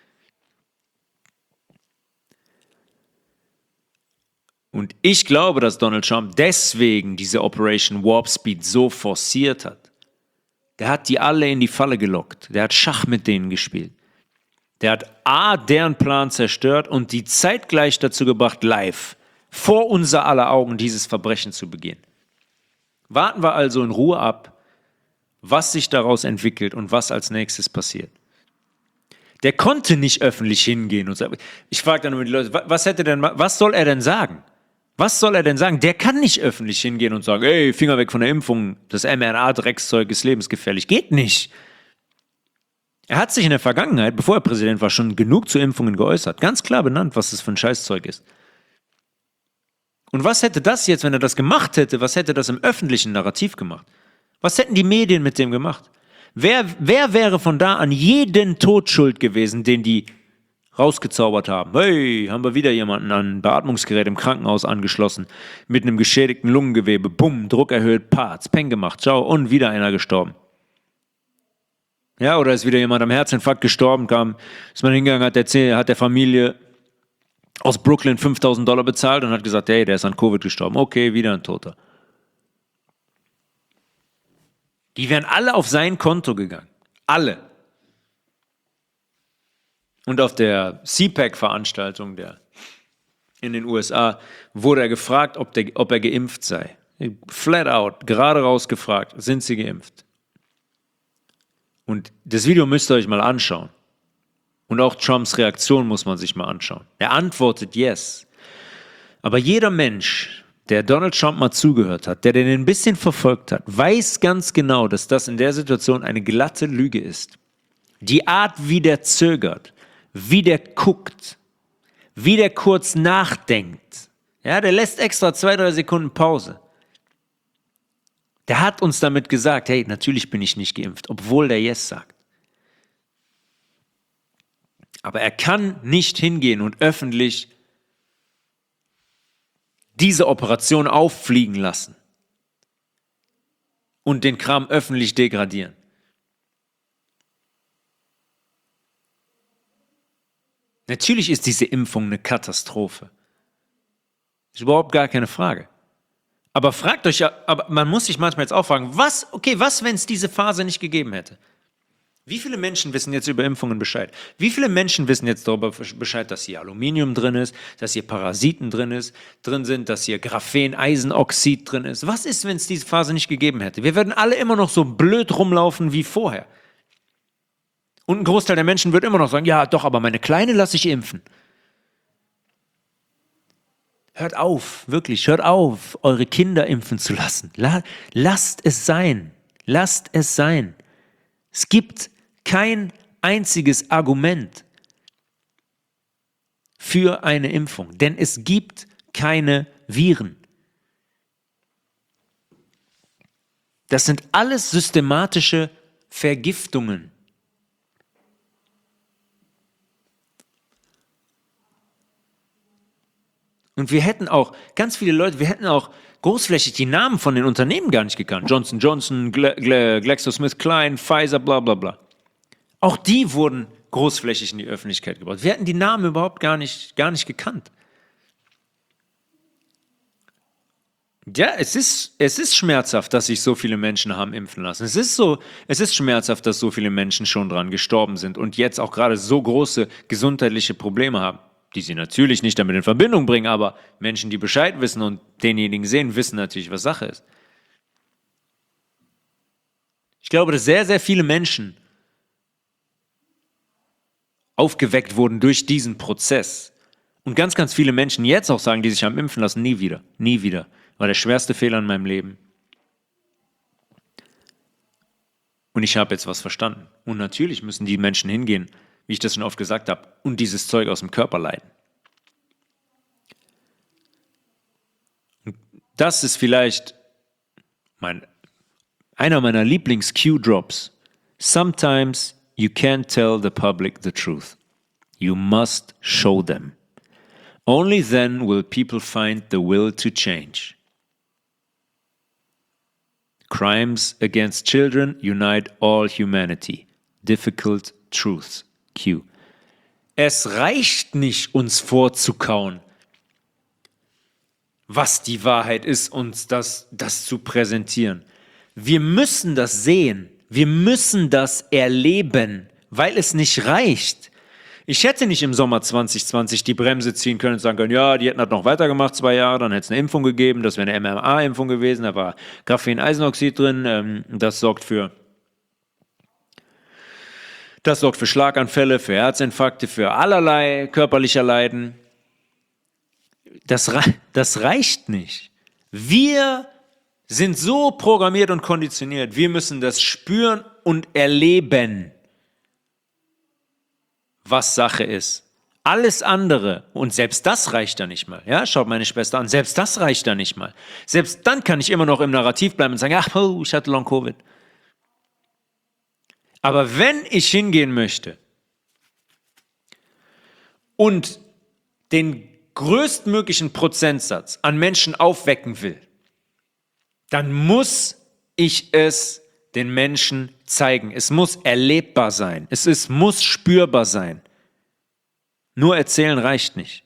Und ich glaube, dass Donald Trump deswegen diese Operation Warp Speed so forciert hat. Der hat die alle in die Falle gelockt. Der hat Schach mit denen gespielt. Der hat A, deren Plan zerstört und die zeitgleich dazu gebracht, live, vor unser aller Augen, dieses Verbrechen zu begehen. Warten wir also in Ruhe ab, was sich daraus entwickelt und was als nächstes passiert. Der konnte nicht öffentlich hingehen und sagen, ich frage dann immer die Leute, was soll er denn sagen? Was soll er denn sagen? Der kann nicht öffentlich hingehen und sagen, ey, Finger weg von der Impfung, das mRNA-Dreckszeug ist lebensgefährlich. Geht nicht. Er hat sich in der Vergangenheit, bevor er Präsident war, schon genug zu Impfungen geäußert. Ganz klar benannt, was das für ein Scheißzeug ist. Und was hätte das jetzt, wenn er das gemacht hätte, was hätte das im öffentlichen Narrativ gemacht? Was hätten die Medien mit dem gemacht? Wer wäre von da an jeden Tod schuld gewesen, den die rausgezaubert haben? Hey, haben wir wieder jemanden an ein Beatmungsgerät im Krankenhaus angeschlossen, mit einem geschädigten Lungengewebe, bumm, Druck erhöht, Parts, Peng gemacht, ciao, und wieder einer gestorben. Ja, oder ist wieder jemand am Herzinfarkt gestorben, ist man hingegangen, hat der Familie aus Brooklyn $5.000 bezahlt und hat gesagt, hey, der ist an Covid gestorben. Okay, wieder ein Toter. Die wären alle auf sein Konto gegangen. Alle. Und auf der CPAC-Veranstaltung in den USA wurde er gefragt, ob er geimpft sei. Flat out, gerade raus gefragt, sind Sie geimpft? Und das Video müsst ihr euch mal anschauen. Und auch Trumps Reaktion muss man sich mal anschauen. Er antwortet yes. Aber jeder Mensch, der Donald Trump mal zugehört hat, der den ein bisschen verfolgt hat, weiß ganz genau, dass das in der Situation eine glatte Lüge ist. Die Art, wie der zögert, wie der guckt, wie der kurz nachdenkt. Ja, der lässt extra 2-3 Sekunden Pause. Der hat uns damit gesagt, hey, natürlich bin ich nicht geimpft, obwohl der Yes sagt. Aber er kann nicht hingehen und öffentlich diese Operation auffliegen lassen und den Kram öffentlich degradieren. Natürlich ist diese Impfung eine Katastrophe. Ist überhaupt gar keine Frage. Aber man muss sich manchmal jetzt auch fragen, was, wenn es diese Phase nicht gegeben hätte? Wie viele Menschen wissen jetzt über Impfungen Bescheid? Wie viele Menschen wissen jetzt darüber Bescheid, dass hier Aluminium drin ist, dass hier Parasiten drin sind, dass hier Graphen-Eisenoxid drin ist? Was ist, wenn es diese Phase nicht gegeben hätte? Wir würden alle immer noch so blöd rumlaufen wie vorher. Und ein Großteil der Menschen wird immer noch sagen, ja doch, aber meine Kleine lasse ich impfen. Hört auf, wirklich, hört auf, eure Kinder impfen zu lassen. Lasst es sein. Lasst es sein. Es gibt kein einziges Argument für eine Impfung, denn es gibt keine Viren. Das sind alles systematische Vergiftungen. Und wir hätten auch, ganz viele Leute, wir hätten auch großflächig die Namen von den Unternehmen gar nicht gekannt. Johnson & Johnson, GlaxoSmithKline, Pfizer, bla bla bla. Auch die wurden großflächig in die Öffentlichkeit gebracht. Wir hätten die Namen überhaupt gar nicht gekannt. Ja, es ist schmerzhaft, dass sich so viele Menschen haben impfen lassen. Es ist schmerzhaft, dass so viele Menschen schon dran gestorben sind und jetzt auch gerade so große gesundheitliche Probleme haben, die sie natürlich nicht damit in Verbindung bringen, aber Menschen, die Bescheid wissen und denjenigen sehen, wissen natürlich, was Sache ist. Ich glaube, dass sehr, sehr viele Menschen aufgeweckt wurden durch diesen Prozess. Und ganz, ganz viele Menschen jetzt auch sagen, die sich haben impfen lassen, nie wieder, nie wieder. War der schwerste Fehler in meinem Leben. Und ich habe jetzt was verstanden. Und natürlich müssen die Menschen hingehen, wie ich das schon oft gesagt habe, und dieses Zeug aus dem Körper leiten. Und das ist vielleicht einer meiner Lieblings-Q-Drops. Sometimes you can't tell the public the truth. You must show them. Only then will people find the will to change. Crimes against children unite all humanity. Difficult truths. Q. Es reicht nicht, uns vorzukauen, was die Wahrheit ist, uns das zu präsentieren. Wir müssen das sehen. Wir müssen das erleben, weil es nicht reicht. Ich hätte nicht im Sommer 2020 die Bremse ziehen können und sagen können, ja, die hätten das noch weitergemacht, 2 Jahre, dann hätte es eine Impfung gegeben, das wäre eine mRNA-Impfung gewesen, da war Graphen-Eisenoxid drin, das sorgt für Schlaganfälle, für Herzinfarkte, für allerlei körperlicher Leiden. Das reicht nicht. Wir sind so programmiert und konditioniert, wir müssen das spüren und erleben, was Sache ist. Alles andere, und selbst das reicht da nicht mal. Ja, schaut meine Schwester an, selbst das reicht da nicht mal. Selbst dann kann ich immer noch im Narrativ bleiben und sagen, ach, ich hatte Long-Covid. Aber wenn ich hingehen möchte und den größtmöglichen Prozentsatz an Menschen aufwecken will, dann muss ich es den Menschen zeigen. Es muss erlebbar sein. Es muss spürbar sein. Nur erzählen reicht nicht.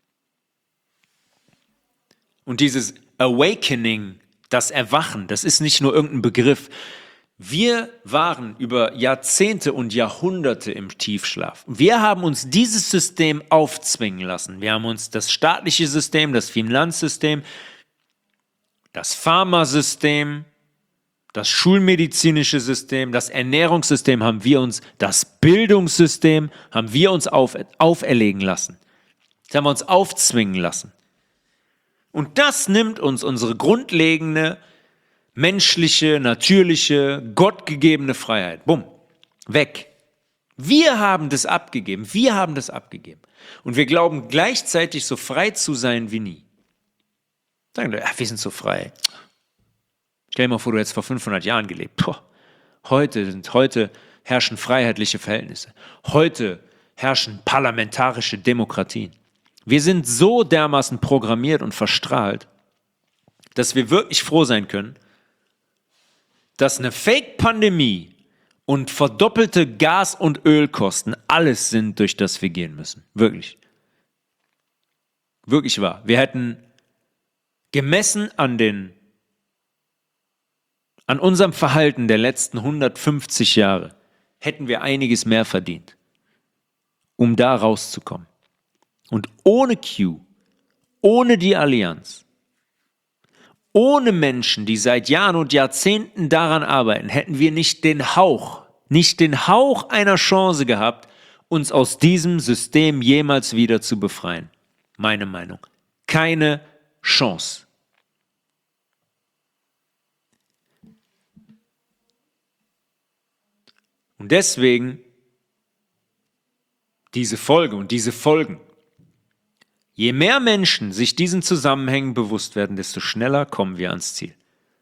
Und dieses Awakening, das Erwachen, das ist nicht nur irgendein Begriff. Wir waren über Jahrzehnte und Jahrhunderte im Tiefschlaf. Wir haben uns dieses System aufzwingen lassen. Wir haben uns das staatliche System, das Finanzsystem, das Pharmasystem, das schulmedizinische System, das Ernährungssystem das Bildungssystem haben wir uns auferlegen lassen. Das haben wir uns aufzwingen lassen. Und das nimmt uns unsere grundlegende, menschliche, natürliche, gottgegebene Freiheit. Bumm, weg. Wir haben das abgegeben. Und wir glauben gleichzeitig so frei zu sein wie nie. Sagen wir, wir sind so frei. Stell dir mal vor, du hättest vor 500 Jahren gelebt. Heute herrschen freiheitliche Verhältnisse. Heute herrschen parlamentarische Demokratien. Wir sind so dermaßen programmiert und verstrahlt, dass wir wirklich froh sein können, dass eine Fake-Pandemie und verdoppelte Gas- und Ölkosten alles sind, durch das wir gehen müssen. Wirklich. Wirklich wahr. Wir hätten gemessen an unserem Verhalten der letzten 150 Jahre, hätten wir einiges mehr verdient, um da rauszukommen. Und ohne Q, ohne die Allianz, ohne Menschen, die seit Jahren und Jahrzehnten daran arbeiten, hätten wir nicht den Hauch einer Chance gehabt, uns aus diesem System jemals wieder zu befreien. Meine Meinung. Keine Chance. Und deswegen diese Folge und diese Folgen. Je mehr Menschen sich diesen Zusammenhängen bewusst werden, desto schneller kommen wir ans Ziel.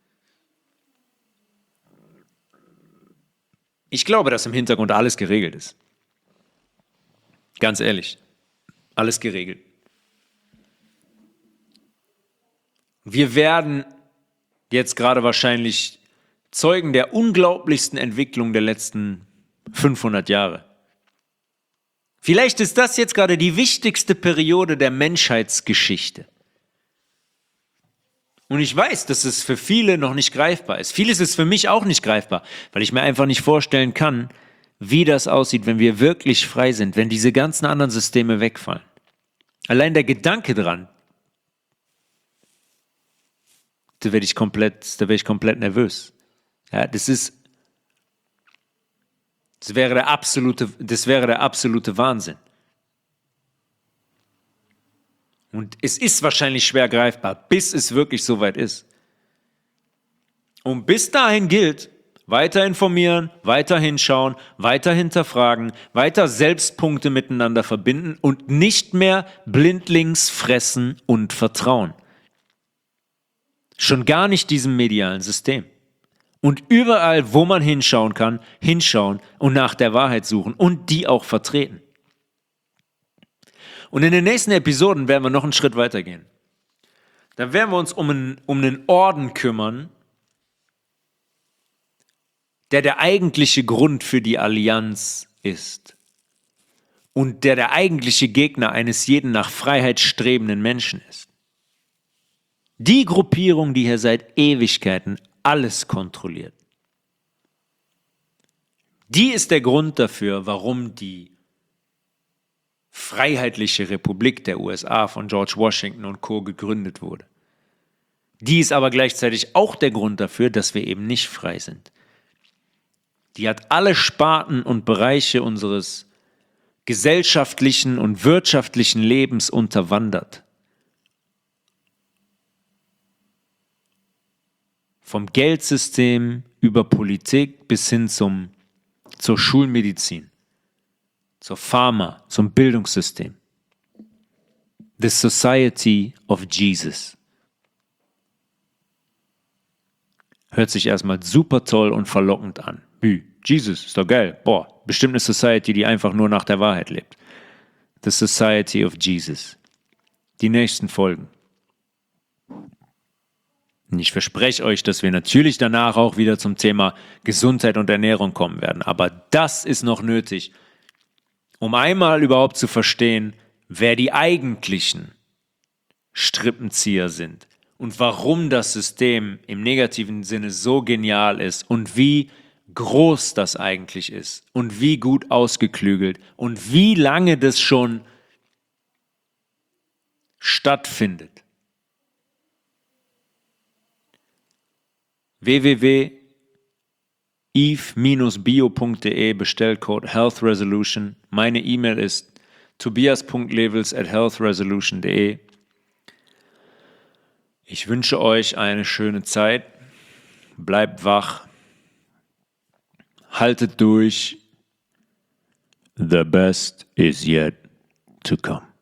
Ich glaube, dass im Hintergrund alles geregelt ist. Ganz ehrlich, alles geregelt. Wir werden jetzt gerade wahrscheinlich Zeugen der unglaublichsten Entwicklung der letzten 500 Jahre. Vielleicht ist das jetzt gerade die wichtigste Periode der Menschheitsgeschichte. Und ich weiß, dass es für viele noch nicht greifbar ist. Vieles ist für mich auch nicht greifbar, weil ich mir einfach nicht vorstellen kann, wie das aussieht, wenn wir wirklich frei sind, wenn diese ganzen anderen Systeme wegfallen. Allein der Gedanke dran, da werde ich komplett nervös. Ja, das wäre der absolute Wahnsinn. Und es ist wahrscheinlich schwer greifbar, bis es wirklich soweit ist. Und bis dahin gilt, weiter informieren, weiter hinschauen, weiter hinterfragen, weiter Selbstpunkte miteinander verbinden und nicht mehr blindlings fressen und vertrauen. Schon gar nicht diesem medialen System. Und überall, wo man hinschauen kann, hinschauen und nach der Wahrheit suchen und die auch vertreten. Und in den nächsten Episoden werden wir noch einen Schritt weiter gehen. Dann werden wir uns um einen Orden kümmern, der eigentliche Grund für die Allianz ist. Und der eigentliche Gegner eines jeden nach Freiheit strebenden Menschen ist. Die Gruppierung, die hier seit Ewigkeiten alles kontrolliert. Die ist der Grund dafür, warum die Freiheitliche Republik der USA von George Washington und Co. gegründet wurde. Die ist aber gleichzeitig auch der Grund dafür, dass wir eben nicht frei sind. Die hat alle Sparten und Bereiche unseres gesellschaftlichen und wirtschaftlichen Lebens unterwandert. Vom Geldsystem über Politik bis hin zur Schulmedizin, zur Pharma, zum Bildungssystem. The Society of Jesus. Hört sich erstmal super toll und verlockend an. Wie? Jesus, ist doch geil. Boah, bestimmt eine Society, die einfach nur nach der Wahrheit lebt. The Society of Jesus. Die nächsten Folgen. Und ich verspreche euch, dass wir natürlich danach auch wieder zum Thema Gesundheit und Ernährung kommen werden. Aber das ist noch nötig, um einmal überhaupt zu verstehen, wer die eigentlichen Strippenzieher sind und warum das System im negativen Sinne so genial ist und wie groß das eigentlich ist und wie gut ausgeklügelt und wie lange das schon stattfindet. www.eve-bio.de Bestellcode Health Resolution. Meine E-Mail ist tobias.levels@healthresolution.de. Ich wünsche euch eine schöne Zeit. Bleibt wach. Haltet durch. The best is yet to come.